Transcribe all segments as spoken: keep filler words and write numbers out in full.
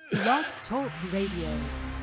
Blog Talk Radio.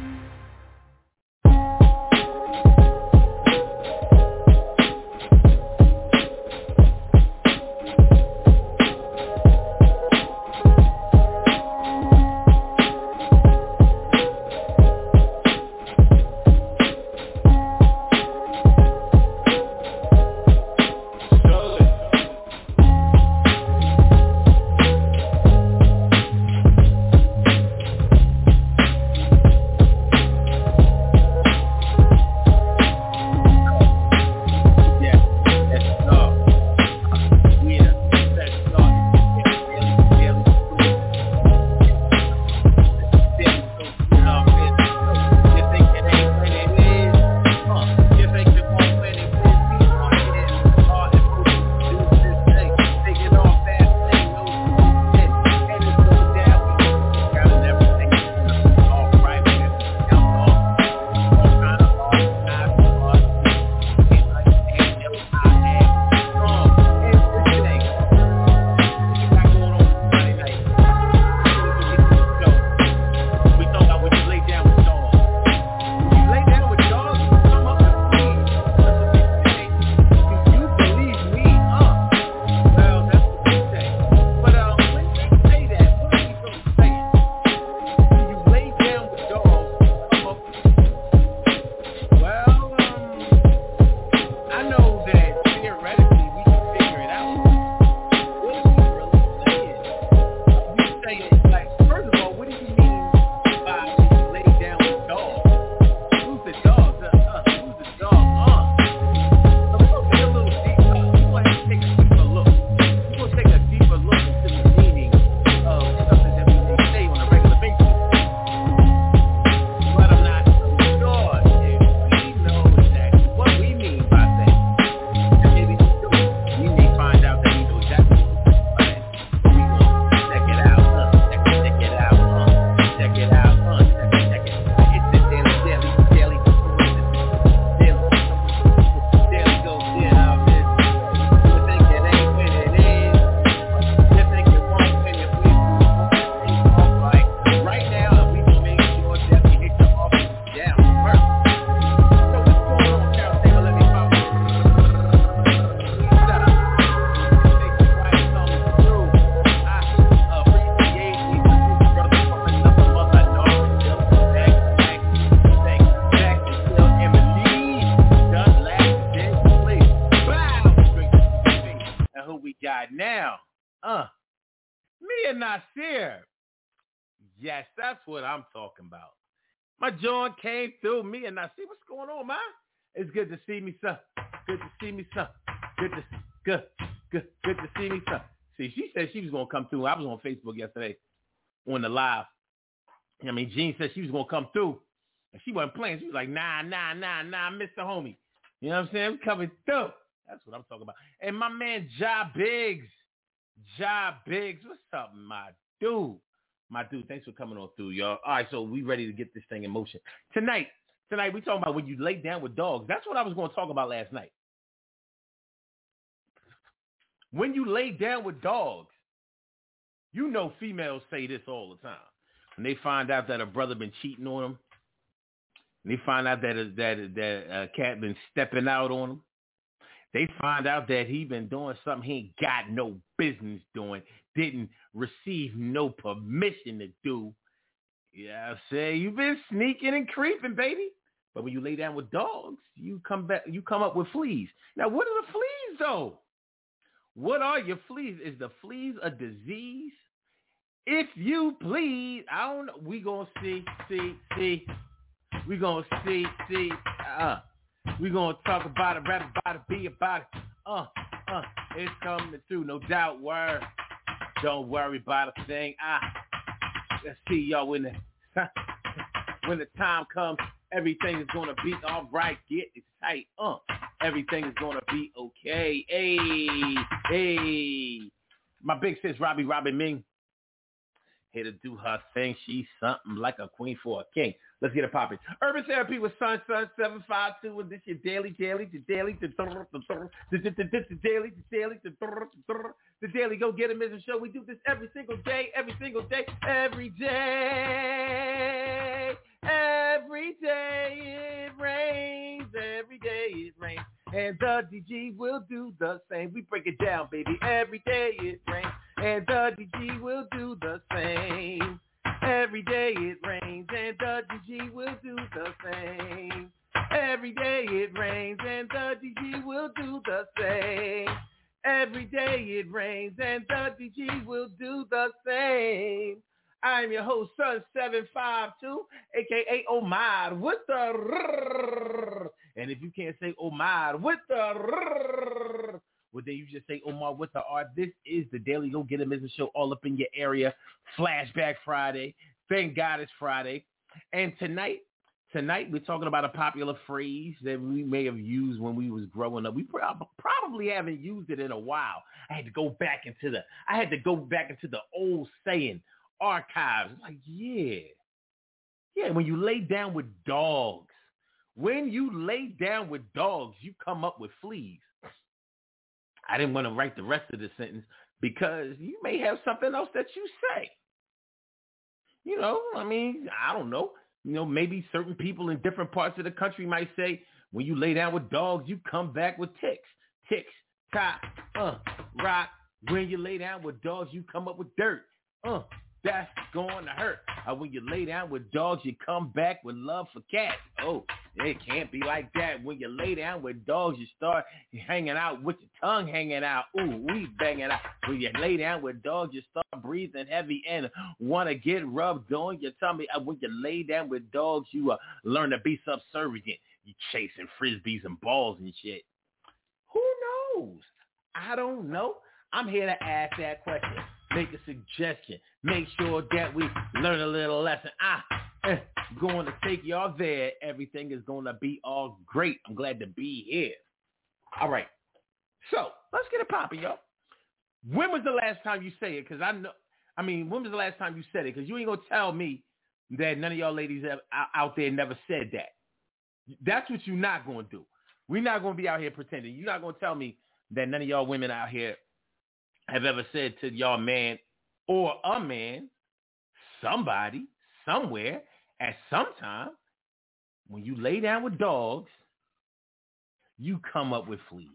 Yes, that's what I'm talking about. My John came through me, and I see what's going on, man. It's good to see me, son. Good to see me, son. Good to good, good, good to see me, son. See, she said she was gonna come through. I was on Facebook yesterday on the live. I mean, Jean said she was gonna come through, and she wasn't playing. She was like, nah, nah, nah, nah, Mister Homie. You know what I'm saying? I'm coming through. That's what I'm talking about. And my man Ja Biggs, Ja Biggs, what's up, my dude? My dude, thanks for coming on through, y'all. All right, so we ready to get this thing in motion. Tonight, tonight we talking about when you lay down with dogs. That's what I was going to talk about last night. When you lay down with dogs, you know females say this all the time. When they find out that a brother been cheating on them, and they find out that a, that, that a cat been stepping out on them, they find out that he been doing something he ain't got no business doing, didn't receive no permission to do. Yeah, I say you've been sneaking and creeping, baby. But when you lay down with dogs, you come back, you come up with fleas. Now, what are the fleas though? What are your fleas? Is the fleas a disease? If you please, I don't know. We gonna see, see, see. We gonna see, see. Uh. We gonna talk about it, rap about it, be about it. Uh, uh, it's coming through, no doubt. Word. Don't worry about a thing. Ah, let's see y'all when the when the time comes. Everything is gonna be all right. Get it tight. Uh, everything is gonna be okay. Hey, hey. My big sis, Robbie, Robbie Ming, here to do her thing. She's something like a queen for a king. Let's get it popping. Urban Therapy with Sun Sun seven five two, and this your daily, daily, the daily, the daily, the daily, the daily. Go get it, Mister Show. We do this every single day, every single day, every day. and the D G will do the same. We break it down, baby. Every day it rains, and the D G will do the same. Every day it rains, and the D G will do the same. Every day it rains, and the D G will do the same. Every day it rains, and the D G will do the same. I'm your host, Sun seven five two, a k a. Omar, with the rrrr. And if you can't say Omar with the rrrr, well, then you just say Omar with the R. This is the Daily Go Get 'Em Business Show all up in your area. Flashback Friday. Thank God it's Friday. And tonight, tonight we're talking about a popular phrase that we may have used when we was growing up. We probably haven't used it in a while. I had to go back into the, I had to go back into the old saying archives. Like, yeah. Yeah, when you lay down with dogs. When you lay down with dogs, you come up with fleas. I didn't want to write the rest of the sentence because you may have something else that you say. You know, I mean, I don't know. You know, maybe certain people in different parts of the country might say, when you lay down with dogs, you come back with ticks. Ticks, top, uh, rock. When you lay down with dogs, you come up with dirt. Uh, that's going to hurt. Uh, when you lay down with dogs, you come back with love for cats. Oh, it can't be like that. When you lay down with dogs, you start hanging out with your tongue hanging out. Ooh, we banging out. When you lay down with dogs, you start breathing heavy and want to get rubbed on your tummy. Uh, when you lay down with dogs, you uh, learn to be subservient. You chasing frisbees and balls and shit. Who knows? I don't know. I'm here to ask that question. Make a suggestion. Make sure that we learn a little lesson. Ah, eh, going to take y'all there. Everything is going to be all great. I'm glad to be here. All right. So let's get it popping, y'all. When was the last time you say it? Because I know, I mean, when was the last time you said it? Because you ain't going to tell me that none of y'all ladies have, out there never said that. That's what you're not going to do. We're not going to be out here pretending. You're not going to tell me that none of y'all women out here have ever said to y'all man or a man, somebody, somewhere, at some time, when you lay down with dogs, you come up with fleas.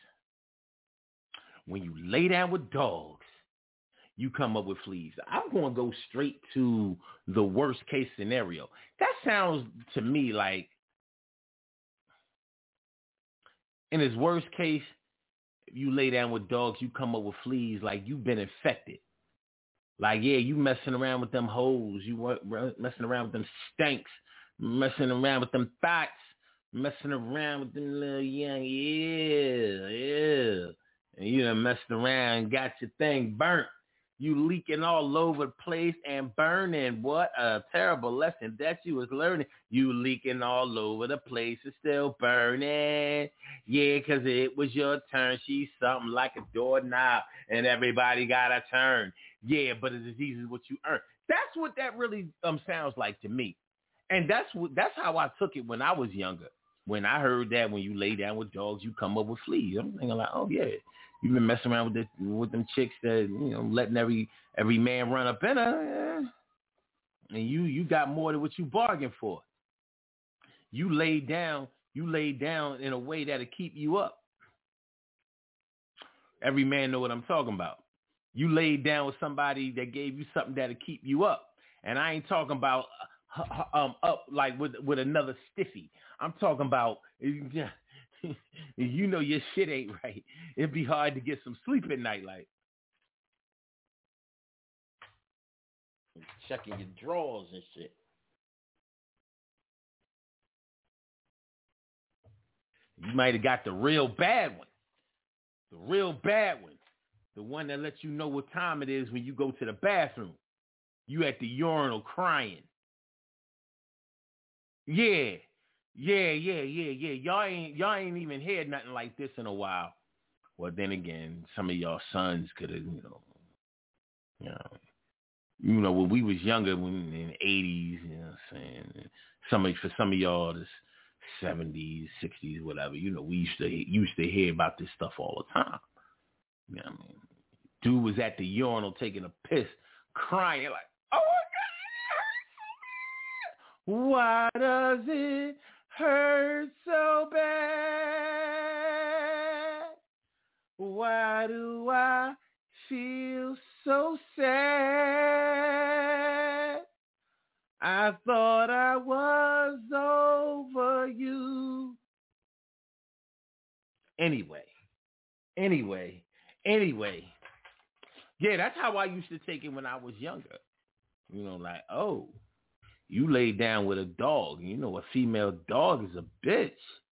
When you lay down with dogs, you come up with fleas. I'm going to go straight to the worst case scenario. That sounds to me like, in his worst case, if you lay down with dogs, you come up with fleas like you've been infected. Like, yeah, you messing around with them hoes. You messing around with them stinks. Messing around with them thoughts. Messing around with them little young, yeah, yeah. And you done messed around and got your thing burnt. You leaking all over the place and burning. What a terrible lesson that you was learning. You leaking all over the place and still burning. Yeah, because it was your turn. She's something like a doorknob and everybody got a turn. Yeah, but it's as easy as what you earn. That's what that really um sounds like to me. And that's what that's how I took it when I was younger. When I heard that when you lay down with dogs, you come up with fleas. I'm thinking like, oh, yeah. You've been messing around with the, with them chicks that, you know, letting every every man run up in her. Yeah. And you you got more than what you bargained for. You laid down, you laid down in a way that'll keep you up. Every man know what I'm talking about. You laid down with somebody that gave you something that'll keep you up. And I ain't talking about uh, um up like with with another stiffy. I'm talking about you know your shit ain't right. It'd be hard to get some sleep at night, like checking your drawers and shit. You might have got the real bad one. The real bad one. The one that lets you know what time it is when you go to the bathroom. You at the urinal crying. Yeah. Yeah, yeah, yeah, yeah. Y'all ain't y'all ain't even heard nothing like this in a while. Well, then again, some of y'all sons could have, you know, you know, you know, when we was younger, when in the eighties, you know what I'm saying? Some of, for some of y'all, this seventies, sixties, whatever, you know, we used to used to hear about this stuff all the time. You know what I mean? Dude was at the urinal taking a piss, crying like, oh my God, why does it hurt so bad? Why do I feel so sad? I thought I was over you. Anyway, anyway, anyway. Yeah, that's how I used to take it when I was younger. You know, like, oh, you lay down with a dog. You know, a female dog is a bitch.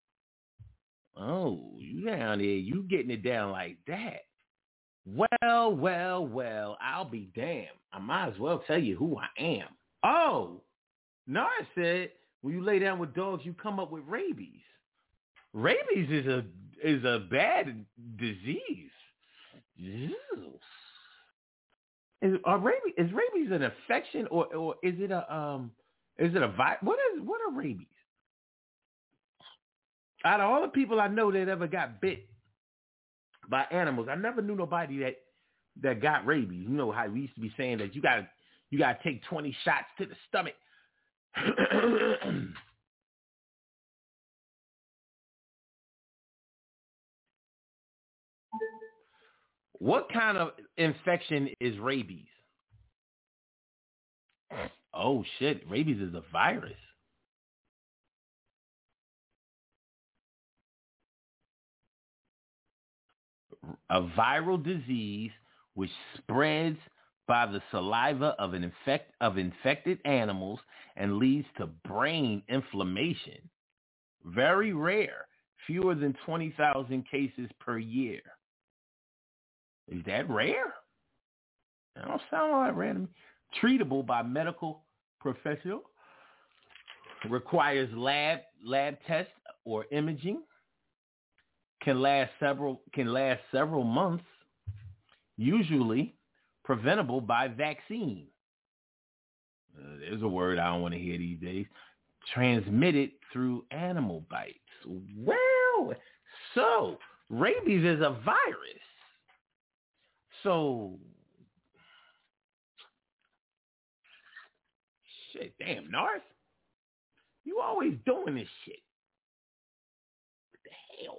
Oh, you down there, you getting it down like that. Well, well, well, I'll be damned. I might as well tell you who I am. Oh, Nara said when you lay down with dogs, you come up with rabies. Rabies is a is a bad disease. Ew. Is are rabies is rabies an infection or or is it a um is it a vi- what is what are rabies? Out of all the people I know that ever got bit by animals, I never knew nobody that that got rabies. You know how we used to be saying that you got you got to take twenty shots to the stomach. What kind of infection is rabies? Oh shit, rabies is a virus. A viral disease which spreads by the saliva of an infect of infected animals and leads to brain inflammation. Very rare, fewer than twenty thousand cases per year. Is that rare? That don't sound all that random. Treatable by medical professional. Requires lab lab tests or imaging. Can last several can last several months. Usually preventable by vaccine. Uh, there's a word I don't want to hear these days. Transmitted through animal bites. Well, so rabies is a virus. So, shit, damn, North, you always doing this shit. What the hell?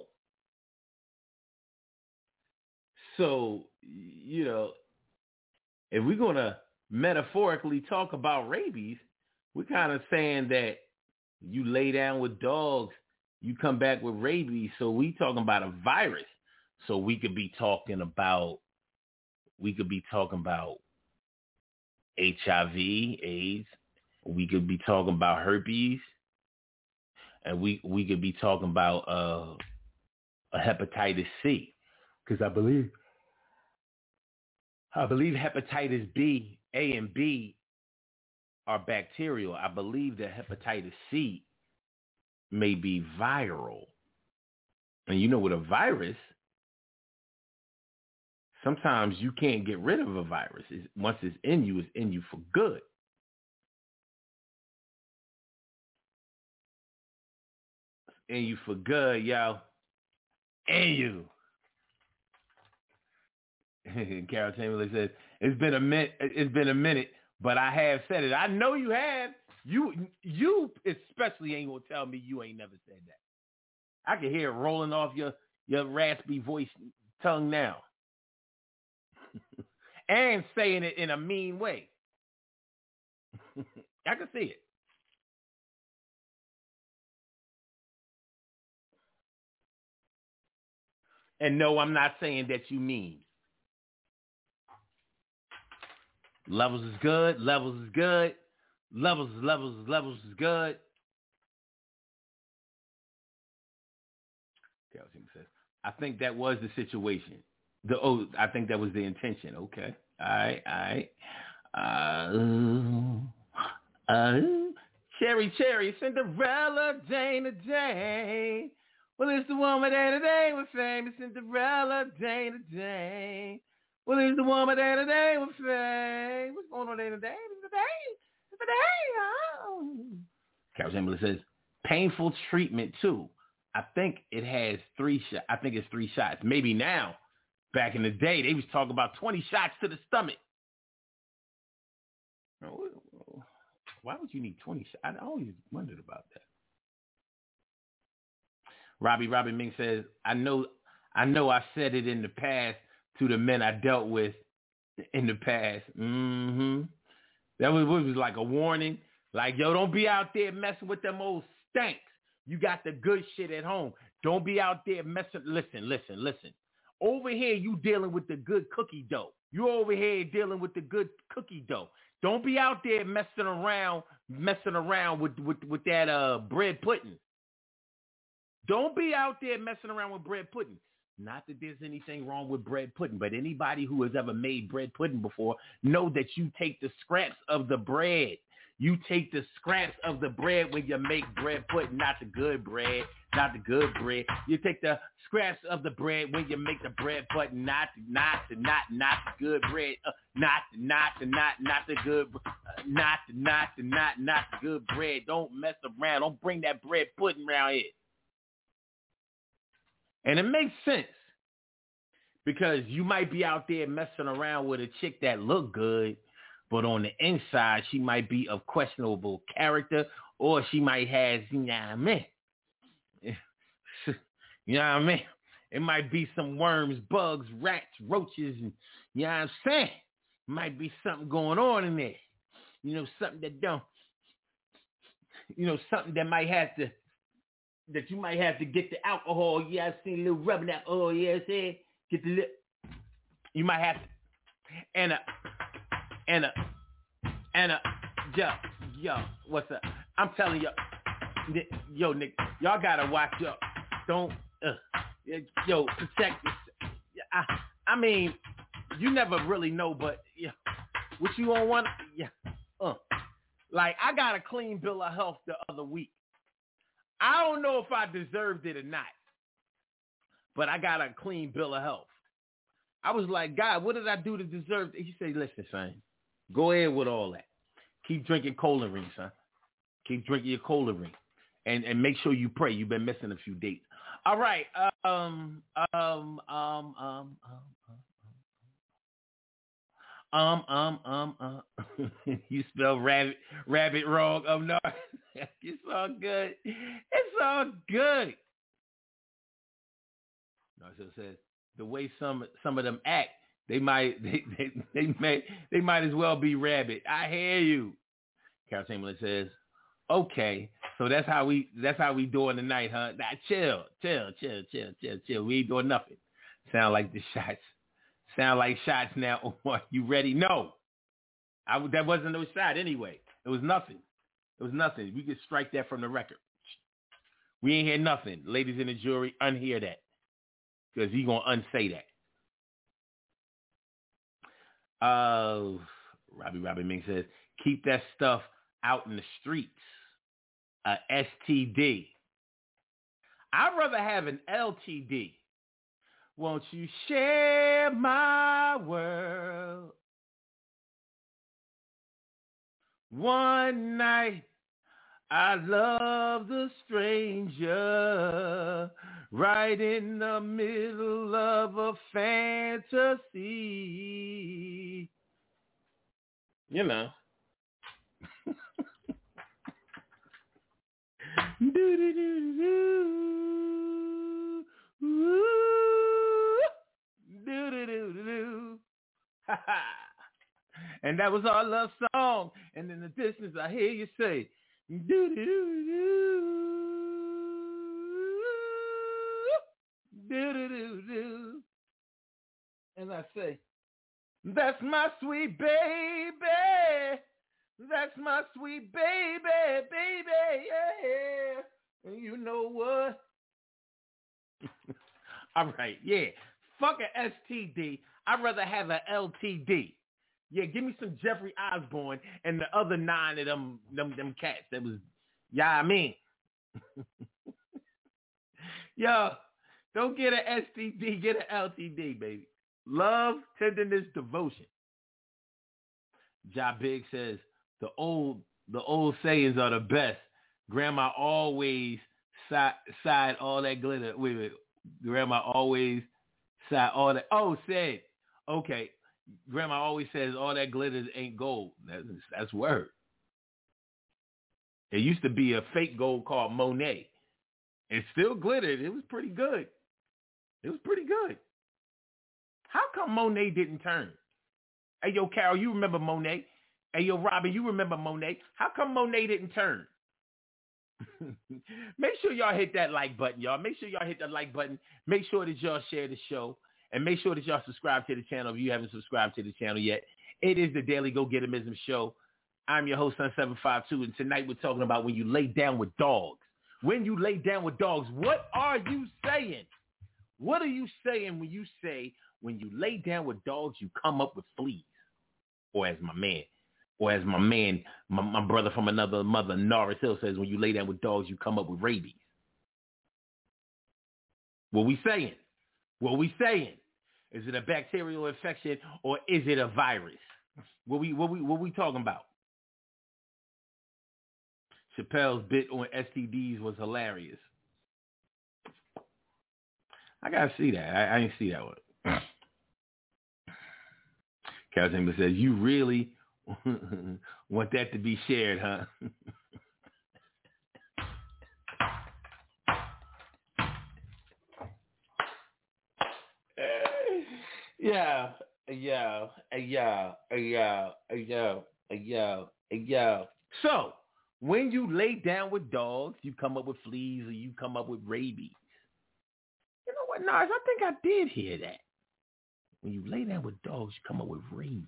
So, you know, if we're going to metaphorically talk about rabies, we're kind of saying that you lay down with dogs, you come back with rabies. So we talking about a virus. So we could be talking about, we could be talking about H I V, AIDS. We could be talking about herpes. And we, we could be talking about uh, a hepatitis C. Because I believe, I believe hepatitis B, A and B are bacterial. I believe that hepatitis C may be viral. And you know, with a virus, sometimes you can't get rid of a virus. It's, once it's in you, it's in you for good. In you for good, yo. In you. Carol Chamberlain says, it's been a minute, it's been a minute, but I have said it. I know you have. You you especially ain't gonna tell me you ain't never said that. I can hear it rolling off your, your raspy voice tongue now. And saying it in a mean way. I can see it. And no, I'm not saying that you mean. Levels is good. Levels is good. Levels, levels, levels is good. I think that was the situation. The oh, I think that was the intention. Okay. All right. All right. Uh, uh, cherry, cherry, Cinderella, Dana, Jane. Well, it's the woman Dana, Dane with famous Cinderella, Dana, Jane. Well, it's the woman Dana, Dane with fame. What's going on, Dana, Dane? It's the day. It's the day. Oh. Carol Chamberlain says painful treatment too. I think it has three shots. I think it's three shots. Maybe now. Back in the day, they was talking about twenty shots to the stomach. Why would you need twenty shots? I always wondered about that. Robbie Robbie Ming says, I know I know I said it in the past to the men I dealt with in the past. Mm-hmm. That was, was like a warning. Like, yo, don't be out there messing with them old stanks. You got the good shit at home. Don't be out there messing. Listen, listen, listen. Over here, you dealing with the good cookie dough. You over here dealing with the good cookie dough. Don't be out there messing around, messing around with, with, with that uh bread pudding. Don't be out there messing around with bread pudding. Not that there's anything wrong with bread pudding, but anybody who has ever made bread pudding before know that you take the scraps of the bread. You take the scraps of the bread when you make bread pudding, not the good bread, not the good bread. You take the scraps of the bread when you make the bread pudding, not not the not not the good bread, uh, not not the not not the good, uh, not the not the not not the good bread. Don't mess around. Don't bring that bread pudding around here. And it makes sense because you might be out there messing around with a chick that look good, but on the inside, she might be of questionable character, or she might have, you know what I mean? You know what I mean? It might be some worms, bugs, rats, roaches, and you know what I'm saying? Might be something going on in there. You know, something that don't, you know, something that might have to, that you might have to get the alcohol. Yeah, I've seen a little rubbing that. Oh, yeah, say, get the lip. You might have to, and a, and a, and a, yo, yo, what's up? I'm telling you, yo, Nick, y'all gotta watch up. Don't, uh, yo, protect yourself. I, I mean, you never really know, but yeah, what you on one, yeah, uh, like I got a clean bill of health the other week. I don't know if I deserved it or not, but I got a clean bill of health. I was like, God, what did I do to deserve it? He said, listen, son, go ahead with all that. Keep drinking cola ring, son. Keep drinking your cola ring. And and make sure you pray. You've been missing a few dates. All right. Um, um, um, um, um, um, um, um, um. You spell rabbit, rabbit wrong. Oh, no. It's all good. It's all good. No, so it says the way some some of them act, they might they they, they may they might as well be rabbit. I hear you. Carol Chamberlain says, okay, so that's how we that's how we doing tonight, huh? Nah, chill, chill, chill, chill, chill, chill. We ain't doing nothing. Sound like the shots. Sound like shots now. You ready? No. I that wasn't no shot anyway. It was nothing. It was nothing. We could strike that from the record. We ain't hear nothing. Ladies in the jury, unhear that. Because he going to unsay that. Uh, Robbie Robbie Ming says, keep that stuff out in the streets. A S T D. I'd rather have an L T D. Won't you share my world? One night, I love the stranger right in the middle of a fantasy. You know. do, do, do, do, do, do, do, do. Ha ha. And that was our love song. And in the distance, I hear you say, do do do do do do do. And I say, that's my sweet baby. That's my sweet baby, baby, yeah. And you know what? All right, yeah. Fuck an S T D. I'd rather have an L T D. Yeah, give me some Jeffrey Osborne and the other nine of them, them, them cats. That was, yeah, I mean. Yo, don't get an S T D, get an L T D, baby. Love, tenderness, devotion. Ja Big says, the old, the old sayings are the best. Grandma always side, side all that glitter. Wait, wait. Grandma always side all that. Oh, said. Okay. Grandma always says all that glitter ain't gold. That's, that's word. There used to be a fake gold called Monet. It still glittered. It was pretty good. It was pretty good. How come Monet didn't turn? Hey, yo, Carol, you remember Monet? Hey, yo, Robin, you remember Monet? How come Monet didn't turn? Make sure y'all hit that like button, y'all. Make sure y'all hit that like button. Make sure that y'all share the show. And make sure that y'all subscribe to the channel if you haven't subscribed to the channel yet. It is the Daily Go-Getterism Show. I'm your host, Sun seven five two, and tonight we're talking about when you lay down with dogs. When you lay down with dogs, what are you saying? What are you saying when you say when you lay down with dogs, you come up with fleas? Or as my man, or as my man, my, my brother from another mother, Norris Hill, says, when you lay down with dogs, you come up with rabies. What we saying? What we saying? Is it a bacterial infection or is it a virus? What we what we what we talking about? Chappelle's bit on S T Ds was hilarious. I gotta see that. I, I didn't see that one. Calzimba says, "You really want that to be shared, huh?" Yeah, yeah, yeah, yeah, yeah, yeah, yeah. So, when you lay down with dogs, you come up with fleas or you come up with rabies. You know what, Nars? I think I did hear that. When you lay down with dogs, you come up with rabies.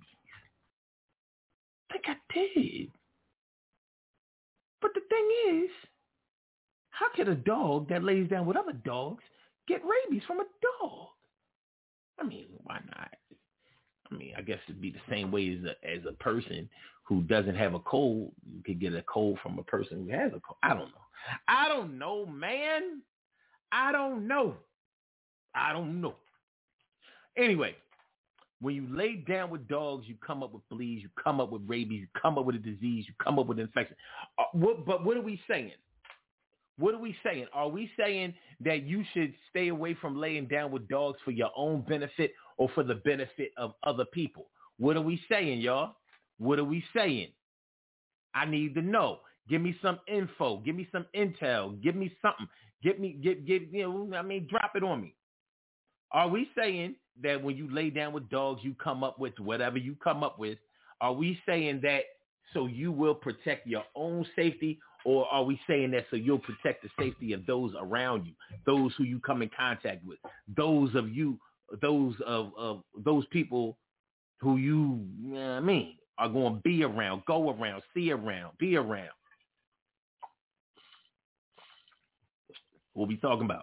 I think I did. But the thing is, how can a dog that lays down with other dogs get rabies from a dog? I mean, why not? I mean, I guess it'd be the same way as a, as a person who doesn't have a cold. You could get a cold from a person who has a cold. I don't know. I don't know, man. I don't know. I don't know. Anyway, when you lay down with dogs, you come up with fleas, you come up with rabies, you come up with a disease, you come up with infection. Uh, what, but what are we saying? What are we saying? Are we saying that you should stay away from laying down with dogs for your own benefit or for the benefit of other people? What are we saying, y'all? What are we saying? I need to know. Give me some info. Give me some intel. Give me something. Get me, get, get, you know, I mean, drop it on me. Are we saying that when you lay down with dogs, you come up with whatever you come up with? Are we saying that so you will protect your own safety? Or are we saying that so you'll protect the safety of those around you, those who you come in contact with, those of you, those of, of those people who you, you know what I mean, are going to be around, go around, see around, be around? What we talking about?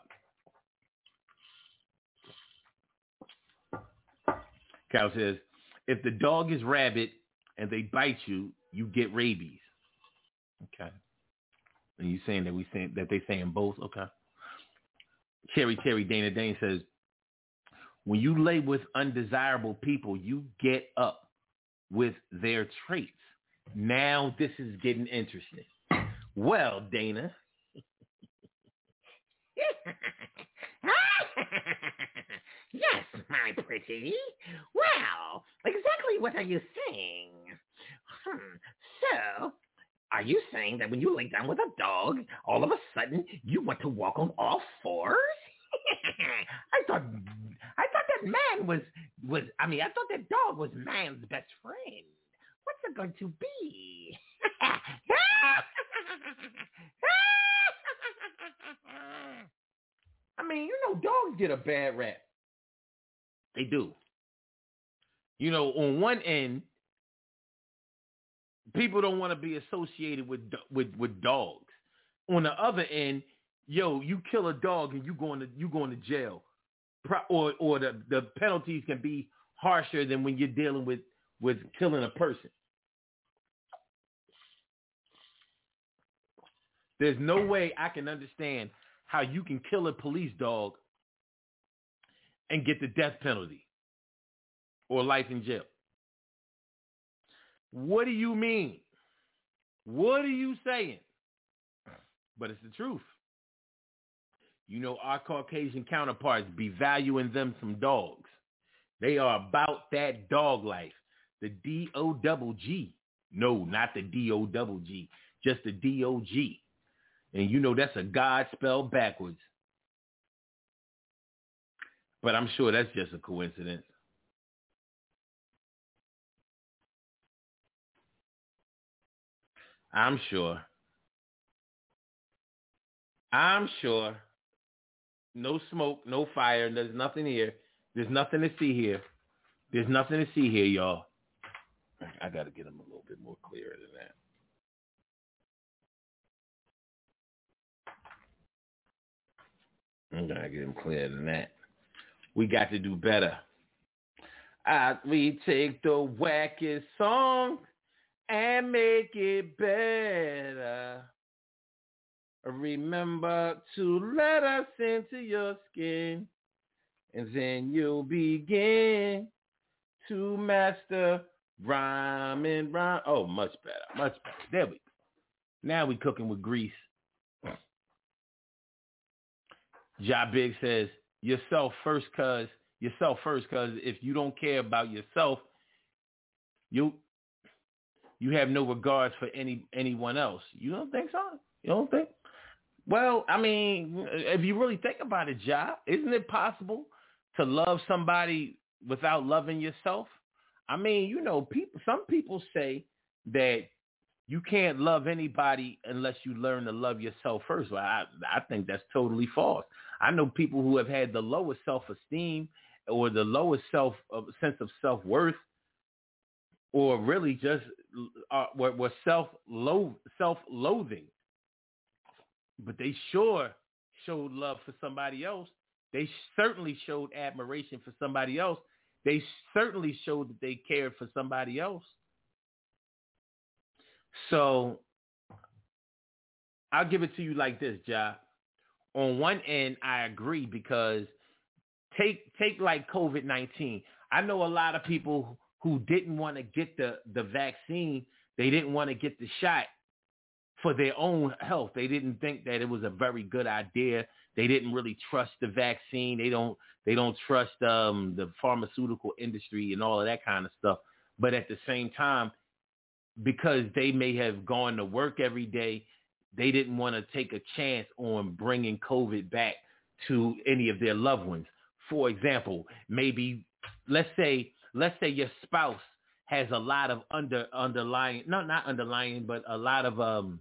Cal says, if the dog is rabid and they bite you, you get rabies. Okay. And you saying that we saying that they saying both? Okay. Cherry Cherry Dana Dane says, when you lay with undesirable people, you get up with their traits. Now this is getting interesting. Well, Dana. Yes, my pretty. Well, exactly what are you saying? Hmm. So, are you saying that when you lay down with a dog, all of a sudden you want to walk on all fours? I thought, I thought that man was was. I mean, I thought that dog was man's best friend. What's it going to be? I mean, you know, dogs get a bad rap. They do. You know, on one end, people don't want to be associated with with with dogs. On the other end, yo, you kill a dog and you going to you going to jail, or or the, the penalties can be harsher than when you're dealing with with killing a person. There's no way I can understand how you can kill a police dog and get the death penalty or life in jail. What do you mean? What are you saying? But it's the truth. You know, our Caucasian counterparts be valuing them some dogs. They are about that dog life. The D O double G. No, not the D O double G. Just the D O G. And you know that's a God spelled backwards. But I'm sure that's just a coincidence. I'm sure. I'm sure. No smoke, no fire. There's nothing here. There's nothing to see here. There's nothing to see here, y'all. I got to get them a little bit more clearer than that. I'm going to get them clearer than that. We got to do better. I, we take the wackest song and make it better. Remember to let us into your skin, and then you'll begin to master rhyme and rhyme. Oh, much better, much better. There we go. Now we cooking with grease. Ja Big says, yourself first, cuz, yourself first, cuz if you don't care about yourself, you you have no regards for any anyone else. You don't think so? You don't think? Well, I mean, if you really think about it, Ja, isn't it possible to love somebody without loving yourself? I mean, you know, people. Some people say that you can't love anybody unless you learn to love yourself first. Well, I, I think that's totally false. I know people who have had the lowest self-esteem or the lowest self uh, sense of self-worth, or really just uh, were, were self-loath, self-loathing. But they sure showed love for somebody else. They certainly showed admiration for somebody else. They certainly showed that they cared for somebody else. So I'll give it to you like this, Ja. On one end, I agree, because take take like COVID nineteen. I know a lot of people who didn't want to get the, the vaccine. They didn't want to get the shot for their own health. They didn't think that it was a very good idea. They didn't really trust the vaccine. They don't they don't trust um, the pharmaceutical industry and all of that kind of stuff. But at the same time, because they may have gone to work every day, they didn't want to take a chance on bringing COVID back to any of their loved ones. For example, maybe let's say let's say your spouse has a lot of under underlying, no, not underlying, but a lot of um,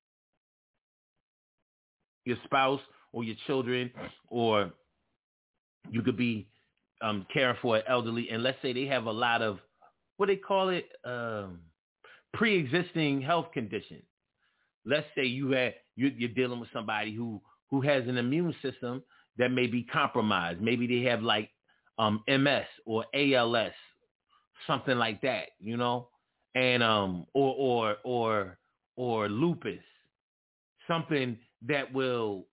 your spouse or your children, or you could be um, caring for an elderly, and let's say they have a lot of, what they call it, um, pre-existing health conditions. Let's say you had you, you're dealing with somebody who who has an immune system that may be compromised. Maybe they have like um, M S or A L S, something like that, you know, and um or or or or lupus, something that will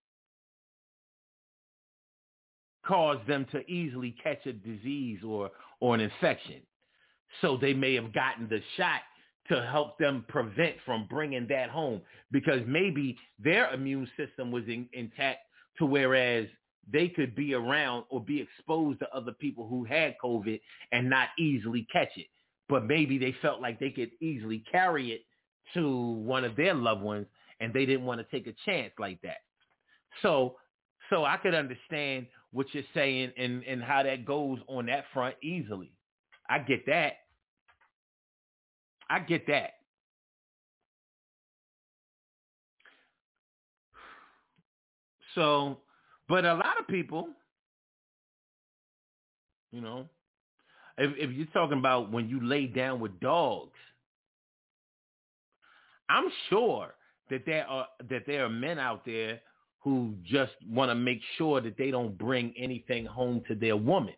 cause them to easily catch a disease or or an infection. So they may have gotten the shot to help them prevent from bringing that home, because maybe their immune system was in, intact to whereas they could be around or be exposed to other people who had COVID and not easily catch it. But maybe they felt like they could easily carry it to one of their loved ones, and they didn't want to take a chance like that. So so I could understand what you're saying and, and how that goes on that front easily. I get that. I get that. So, but a lot of people, you know, if, if you're talking about when you lay down with dogs, I'm sure that there are that there are men out there who just want to make sure that they don't bring anything home to their woman.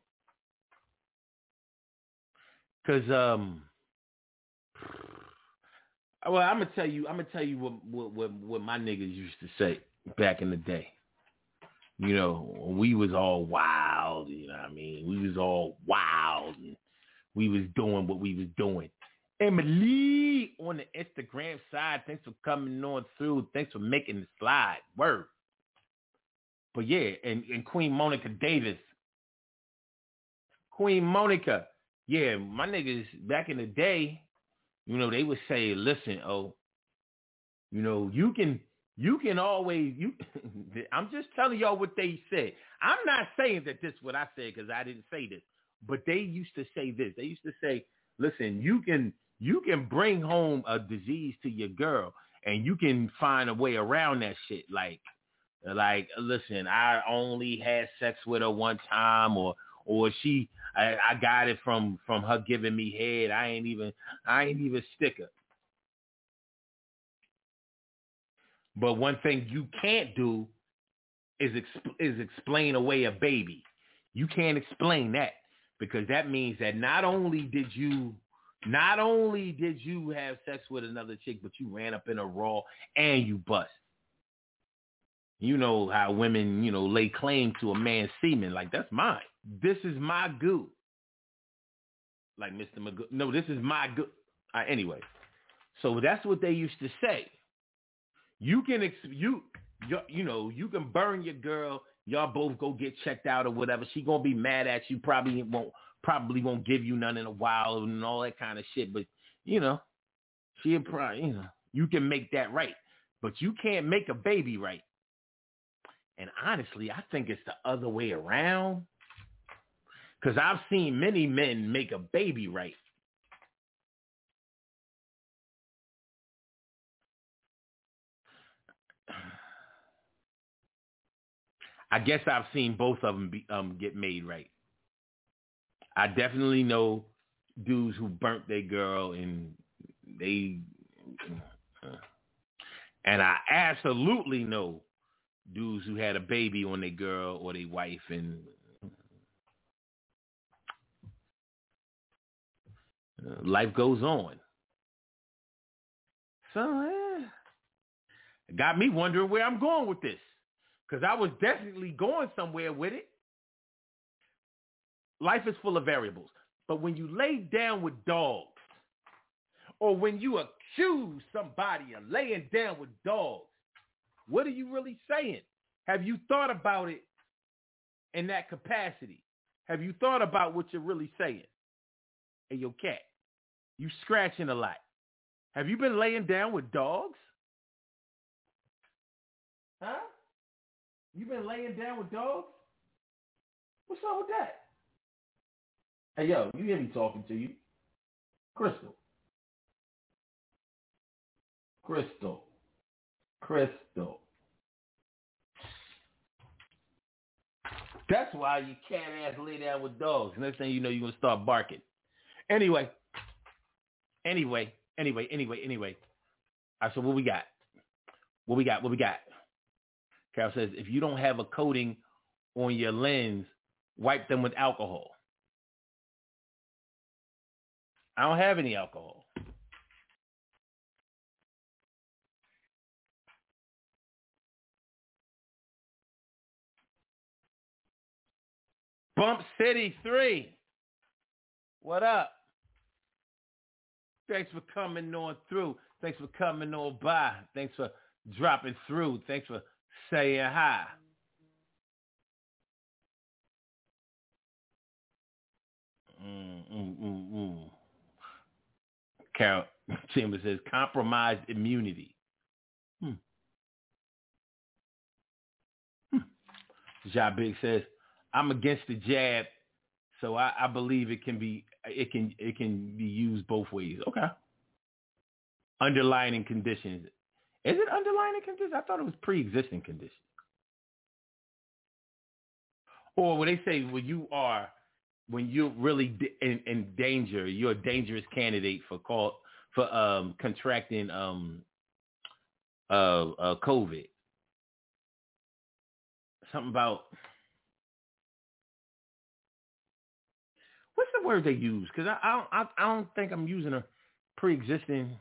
Because, um, well, I'm gonna tell you, I'm gonna tell you what what what, what my niggas used to say back in the day. You know, we was all wild. You know what I mean? We was all wild, and we was doing what we was doing. Emily on the Instagram side, thanks for coming on through. Thanks for making the slide. Word. But yeah, and, and Queen Monica Davis. Queen Monica. Yeah, my niggas back in the day, you know, they would say, listen, oh, you know, you can You can always, you. I'm just telling y'all what they said. I'm not saying that this is what I said because I didn't say this, but they used to say this. They used to say, listen, you can you can bring home a disease to your girl and you can find a way around that shit. Like, like, listen, I only had sex with her one time, or or she, I, I got it from from her giving me head. I ain't even, I ain't even stick her. But one thing you can't do is exp- is explain away a baby. You can't explain that because that means that not only did you not only did you have sex with another chick, but you ran up in a raw and you bust. You know how women, you know, lay claim to a man's semen, like that's mine. This is my goo. Like Mister Magoo. No, this is my goo. Uh, anyway, so that's what they used to say. You can, ex- you, you, you know, you can burn your girl. Y'all both go get checked out or whatever. She gonna be mad at you. Probably won't, probably won't give you none in a while and all that kind of shit. But you know, she'll probably, you know, you can make that right. But you can't make a baby right. And honestly, I think it's the other way around. Because I've seen many men make a baby right. I guess I've seen both of them be, um, get made right. I definitely know dudes who burnt their girl and they, and I absolutely know dudes who had a baby on their girl or their wife and life goes on. So, eh, it got me wondering where I'm going with this. Because I was definitely going somewhere with it. Life is full of variables. But when you lay down with dogs, or when you accuse somebody of laying down with dogs, what are you really saying? Have you thought about it in that capacity? Have you thought about what you're really saying? Hey, yo, cat, you scratching a lot. Have you been laying down with dogs? Huh? You been laying down with dogs? What's up with that? Hey, yo, you hear me talking to you. Crystal. Crystal. Crystal. That's why you cat ass lay down with dogs. Next thing you know, you're going to start barking. Anyway. Anyway. Anyway. Anyway. Anyway. All right, so what we got? What we got? What we got? Carol says, if you don't have a coating on your lens, wipe them with alcohol. I don't have any alcohol. Bump City three. What up? Thanks for coming on through. Thanks for coming on by. Thanks for dropping through. Thanks for saying hi. Mm, mm, mm, mm. Carol Chambers says compromised immunity. Hmm. Hmm. Ja Big says I'm against the jab, so I, I believe it can be it can it can be used both ways. Okay. Underlying conditions. Is it underlying conditions? I thought it was pre-existing conditions. Or when they say when you are when you're really in, in danger, you're a dangerous candidate for call for um, contracting um, uh, uh, COVID. Something about what's the word they use? Because I, I don't I, I don't think I'm using a pre-existing.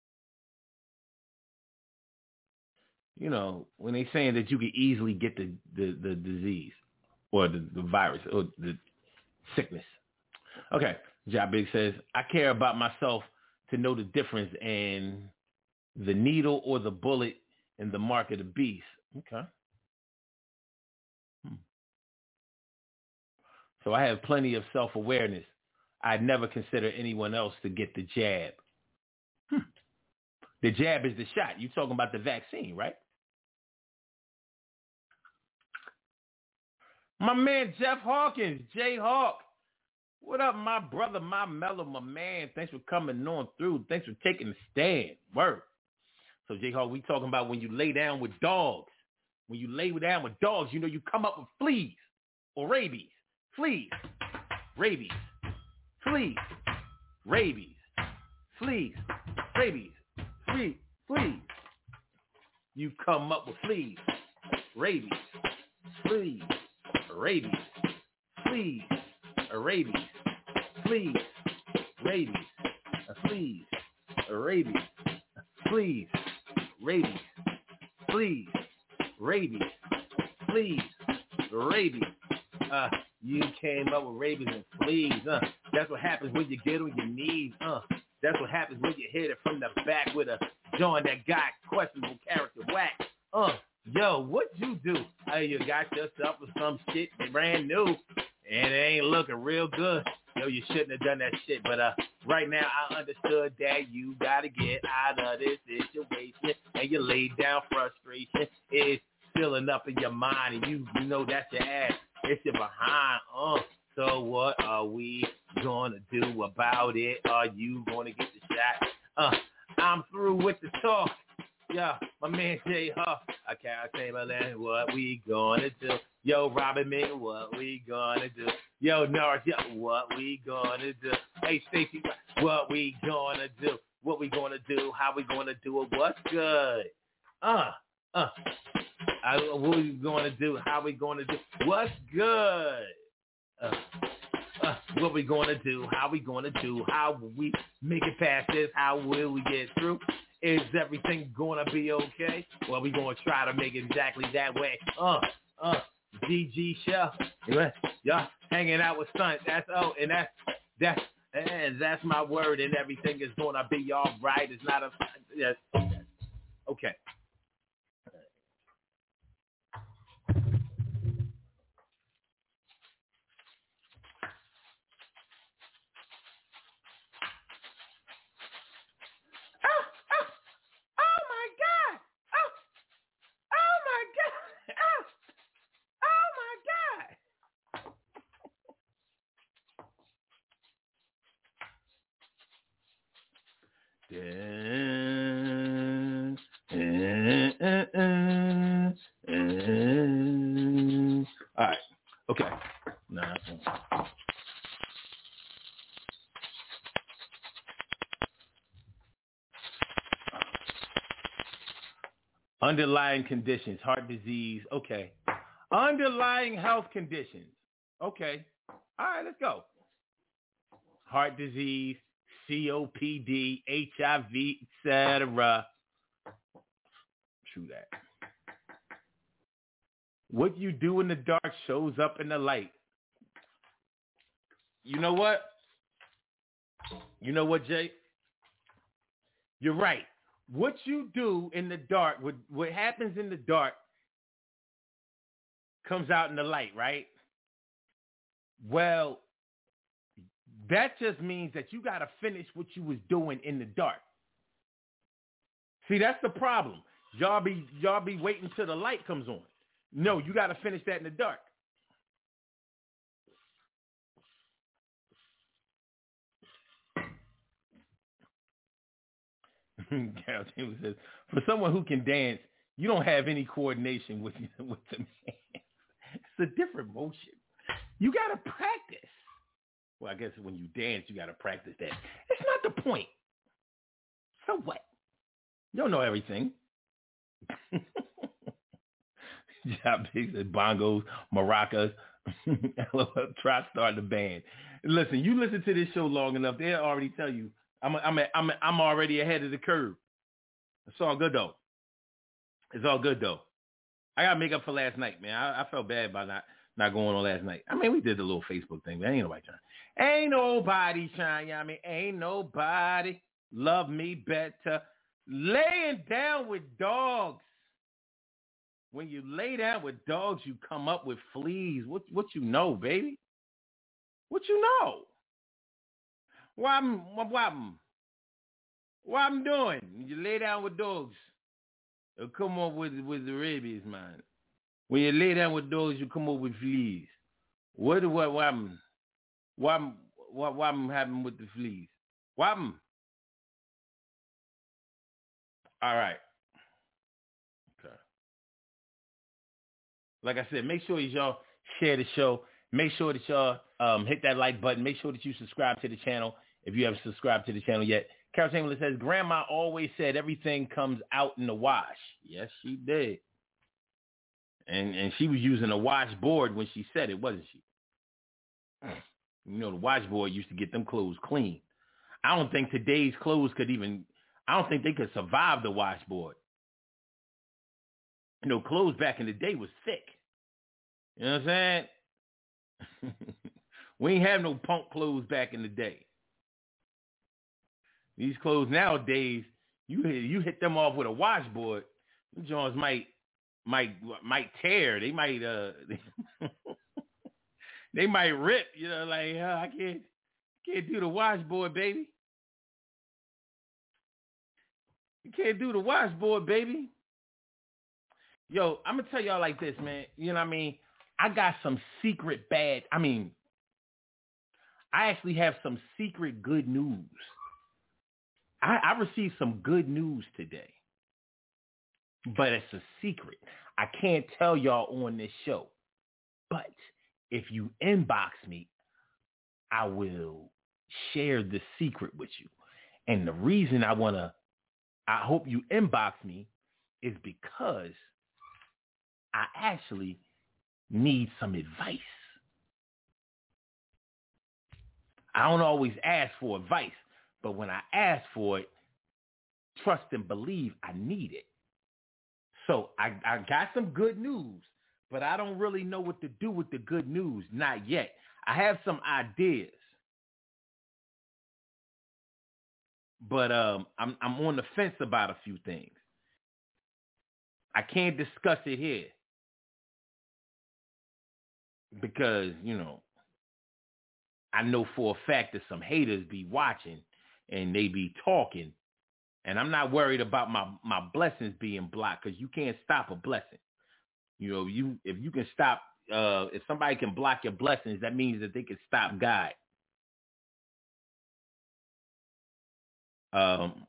You know, when they saying that you can easily get the, the, the disease or the, the virus or the sickness. Okay. Job Big says, I care about myself to know the difference in the needle or the bullet in the mark of the beast. Okay. Hmm. So I have plenty of self-awareness. I'd never consider anyone else to get the jab. Hmm. The jab is the shot. You're talking about the vaccine, right? My man Jeff Hawkins, J Hawk. What up, my brother, my mellow, my man? Thanks for coming on through. Thanks for taking the stand. Word. So, J Hawk, we talking about when you lay down with dogs. When you lay down with dogs, you know you come up with fleas or rabies. Fleas, rabies, fleas, rabies, fleas, rabies, fleas, fleas. You come up with fleas, rabies, fleas, rabies, fleas, rabies, fleas, rabies, fleas, rabies, fleas, rabies, fleas, rabies, fleas, rabies. Uh, you came up with rabies and fleas. Uh, that's what happens when you get on your knees. Uh, that's what happens when you hit it from the back with a joint that got questionable character whack. Uh, yo, what you do? Uh, you got yourself with some shit brand new, and it ain't looking real good. Yo, you shouldn't have done that shit. But uh, right now, I understood that you gotta get out of this situation, and you laid down frustration. It's filling up in your mind, and you you know that's your ass. It's your behind. Uh, so what are we gonna do about it? Are you gonna get the shot? Uh, I'm through with the talk. Yeah, my man J Huff. I can't say my name. What we gonna do? Yo, Robin Ming, what we gonna do? Yo, Norris, yo, what we gonna do? Hey, Stacey, what we gonna do? What we gonna do? How we gonna do it? What's good? Uh, uh. I, what we gonna do? How we gonna do? What's good? Uh, uh, what we gonna do? How we gonna do? How will we make it past this? How will we get through? Is everything gonna be okay? Well, we gonna try to make it exactly that way. Uh, uh, G G Shell, y'all hanging out with Son. That's oh, and that's that's and that's my word. And everything is gonna be all right. It's not a yes. Okay. All right. Okay. Nah. Underlying conditions, heart disease. Okay. Underlying health conditions. Okay. All right, let's go. Heart disease, C O P D, H I V, et cetera. True that. What you do in the dark shows up in the light. You know what? You know what, Jay? You're right. What you do in the dark, what, what happens in the dark comes out in the light, right? Well, that just means that you got to finish what you was doing in the dark. See, that's the problem. Y'all be y'all be waiting till the light comes on. No, you got to finish that in the dark. Carol Taylor says, for someone who can dance, you don't have any coordination with with the man. It's a different motion. You got to practice. Well, I guess when you dance, you got to practice that. It's not the point. So what? You don't know everything. Job Big said bongos, maracas. Try starting the band. Listen, you listen to this show long enough, they'll already tell you I'm I'm I'm I'm already ahead of the curve. It's all good though. It's all good though. I gotta make up for last night, man. I, I felt bad about not not going on last night. I mean, we did the little Facebook thing, but ain't nobody trying. Ain't nobody trying. You know what I mean, ain't nobody love me better. Laying down with dogs. When you lay down with dogs, you come up with fleas. What what you know, baby? What you know? What I'm what, what, I'm, what I'm doing? You lay down with dogs. It'll come up with with the rabies, man. When you lay down with dogs, you come up with fleas. What what what what what what happened with the fleas? What? All right. Okay. Like I said, make sure y'all share the show. Make sure that y'all um, hit that like button. Make sure that you subscribe to the channel if you haven't subscribed to the channel yet. Carol Chamberlain says, Grandma always said everything comes out in the wash. Yes, she did. And and she was using a washboard when she said it, wasn't she? You know, the washboard used to get them clothes clean. I don't think today's clothes could even, I don't think they could survive the washboard. You know, clothes back in the day was thick. You know what I'm saying? We ain't have no punk clothes back in the day. These clothes nowadays, you hit, you hit them off with a washboard, them joints might might might tear. They might uh they might rip. You know, like oh, I can't can't do the washboard, baby. You can't do the washboard, baby. Yo, I'm gonna tell y'all like this, man. You know what I mean? I got some secret bad. I mean, I actually have some secret good news. I, I received some good news today, but it's a secret. I can't tell y'all on this show. But if you inbox me, I will share the secret with you. And the reason I want to, I hope you inbox me is because I actually need some advice. I don't always ask for advice, but when I ask for it, trust and believe I need it. So I, I got some good news, but I don't really know what to do with the good news. Not yet. I have some ideas, but um, I'm I'm on the fence about a few things. I can't discuss it here because, you know, I know for a fact that some haters be watching and they be talking, and I'm not worried about my, my blessings being blocked because you can't stop a blessing. You know, you if you can stop, uh, if somebody can block your blessings, that means that they can stop God. Um,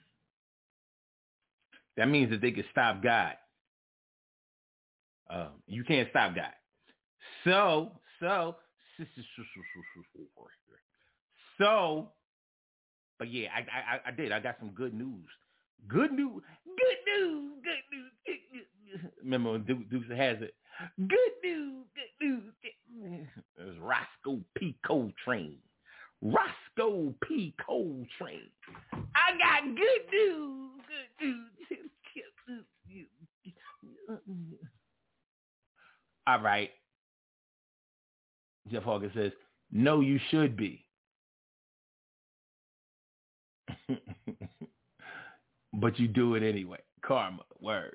that means that they can stop God. Uh, you can't stop God. So, so, so, but yeah, I, I, I did. I got some good news. Good news. Good news. Good news. Good news. Remember when Dukes Duke has it? Good news. Good news. Good news. It was Roscoe P. Coltrane. Roscoe P. Coltrane. I got good news. Good news. All right. Jeff Hawkins says, no, you should be. But you do it anyway. Karma. Word.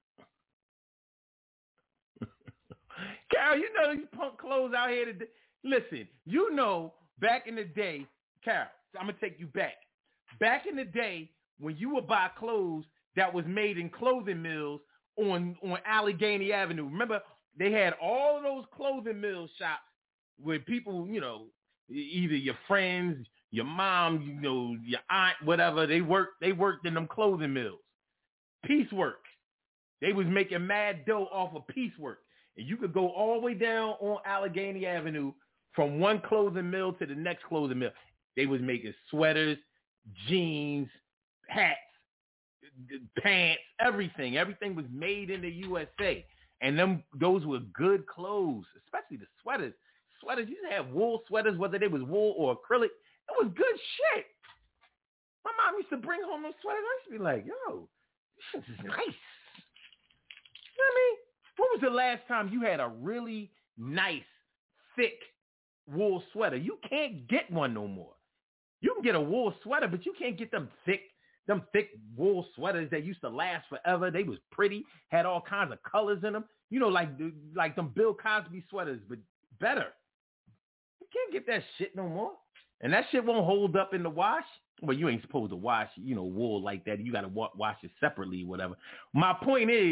Carol, you know these punk clothes out here today. Listen, you know back in the day, Carol, I'm going to take you back. Back in the day when you would buy clothes that was made in clothing mills on, on Allegheny Avenue. Remember, they had all of those clothing mill shops where people, you know, either your friends, your mom, you know, your aunt, whatever, they worked, they worked in them clothing mills. Piecework. They was making mad dough off of piecework. And you could go all the way down on Allegheny Avenue from one clothing mill to the next clothing mill. They was making sweaters, jeans, hats, pants, everything. Everything was made in the U S A. And them, those were good clothes, especially the sweaters. Sweaters, you used to have wool sweaters, whether they was wool or acrylic. It was good shit. My mom used to bring home those sweaters. I used to be like, yo, this shit is nice. You know what I mean? When was the last time you had a really nice, thick wool sweater? You can't get one no more. You can get a wool sweater, but you can't get them thick, them thick wool sweaters that used to last forever. They was pretty, had all kinds of colors in them. You know, like like them Bill Cosby sweaters, but better. You can't get that shit no more. And that shit won't hold up in the wash. Well, you ain't supposed to wash, you know, wool like that. You got to wa- wash it separately or whatever. My point is,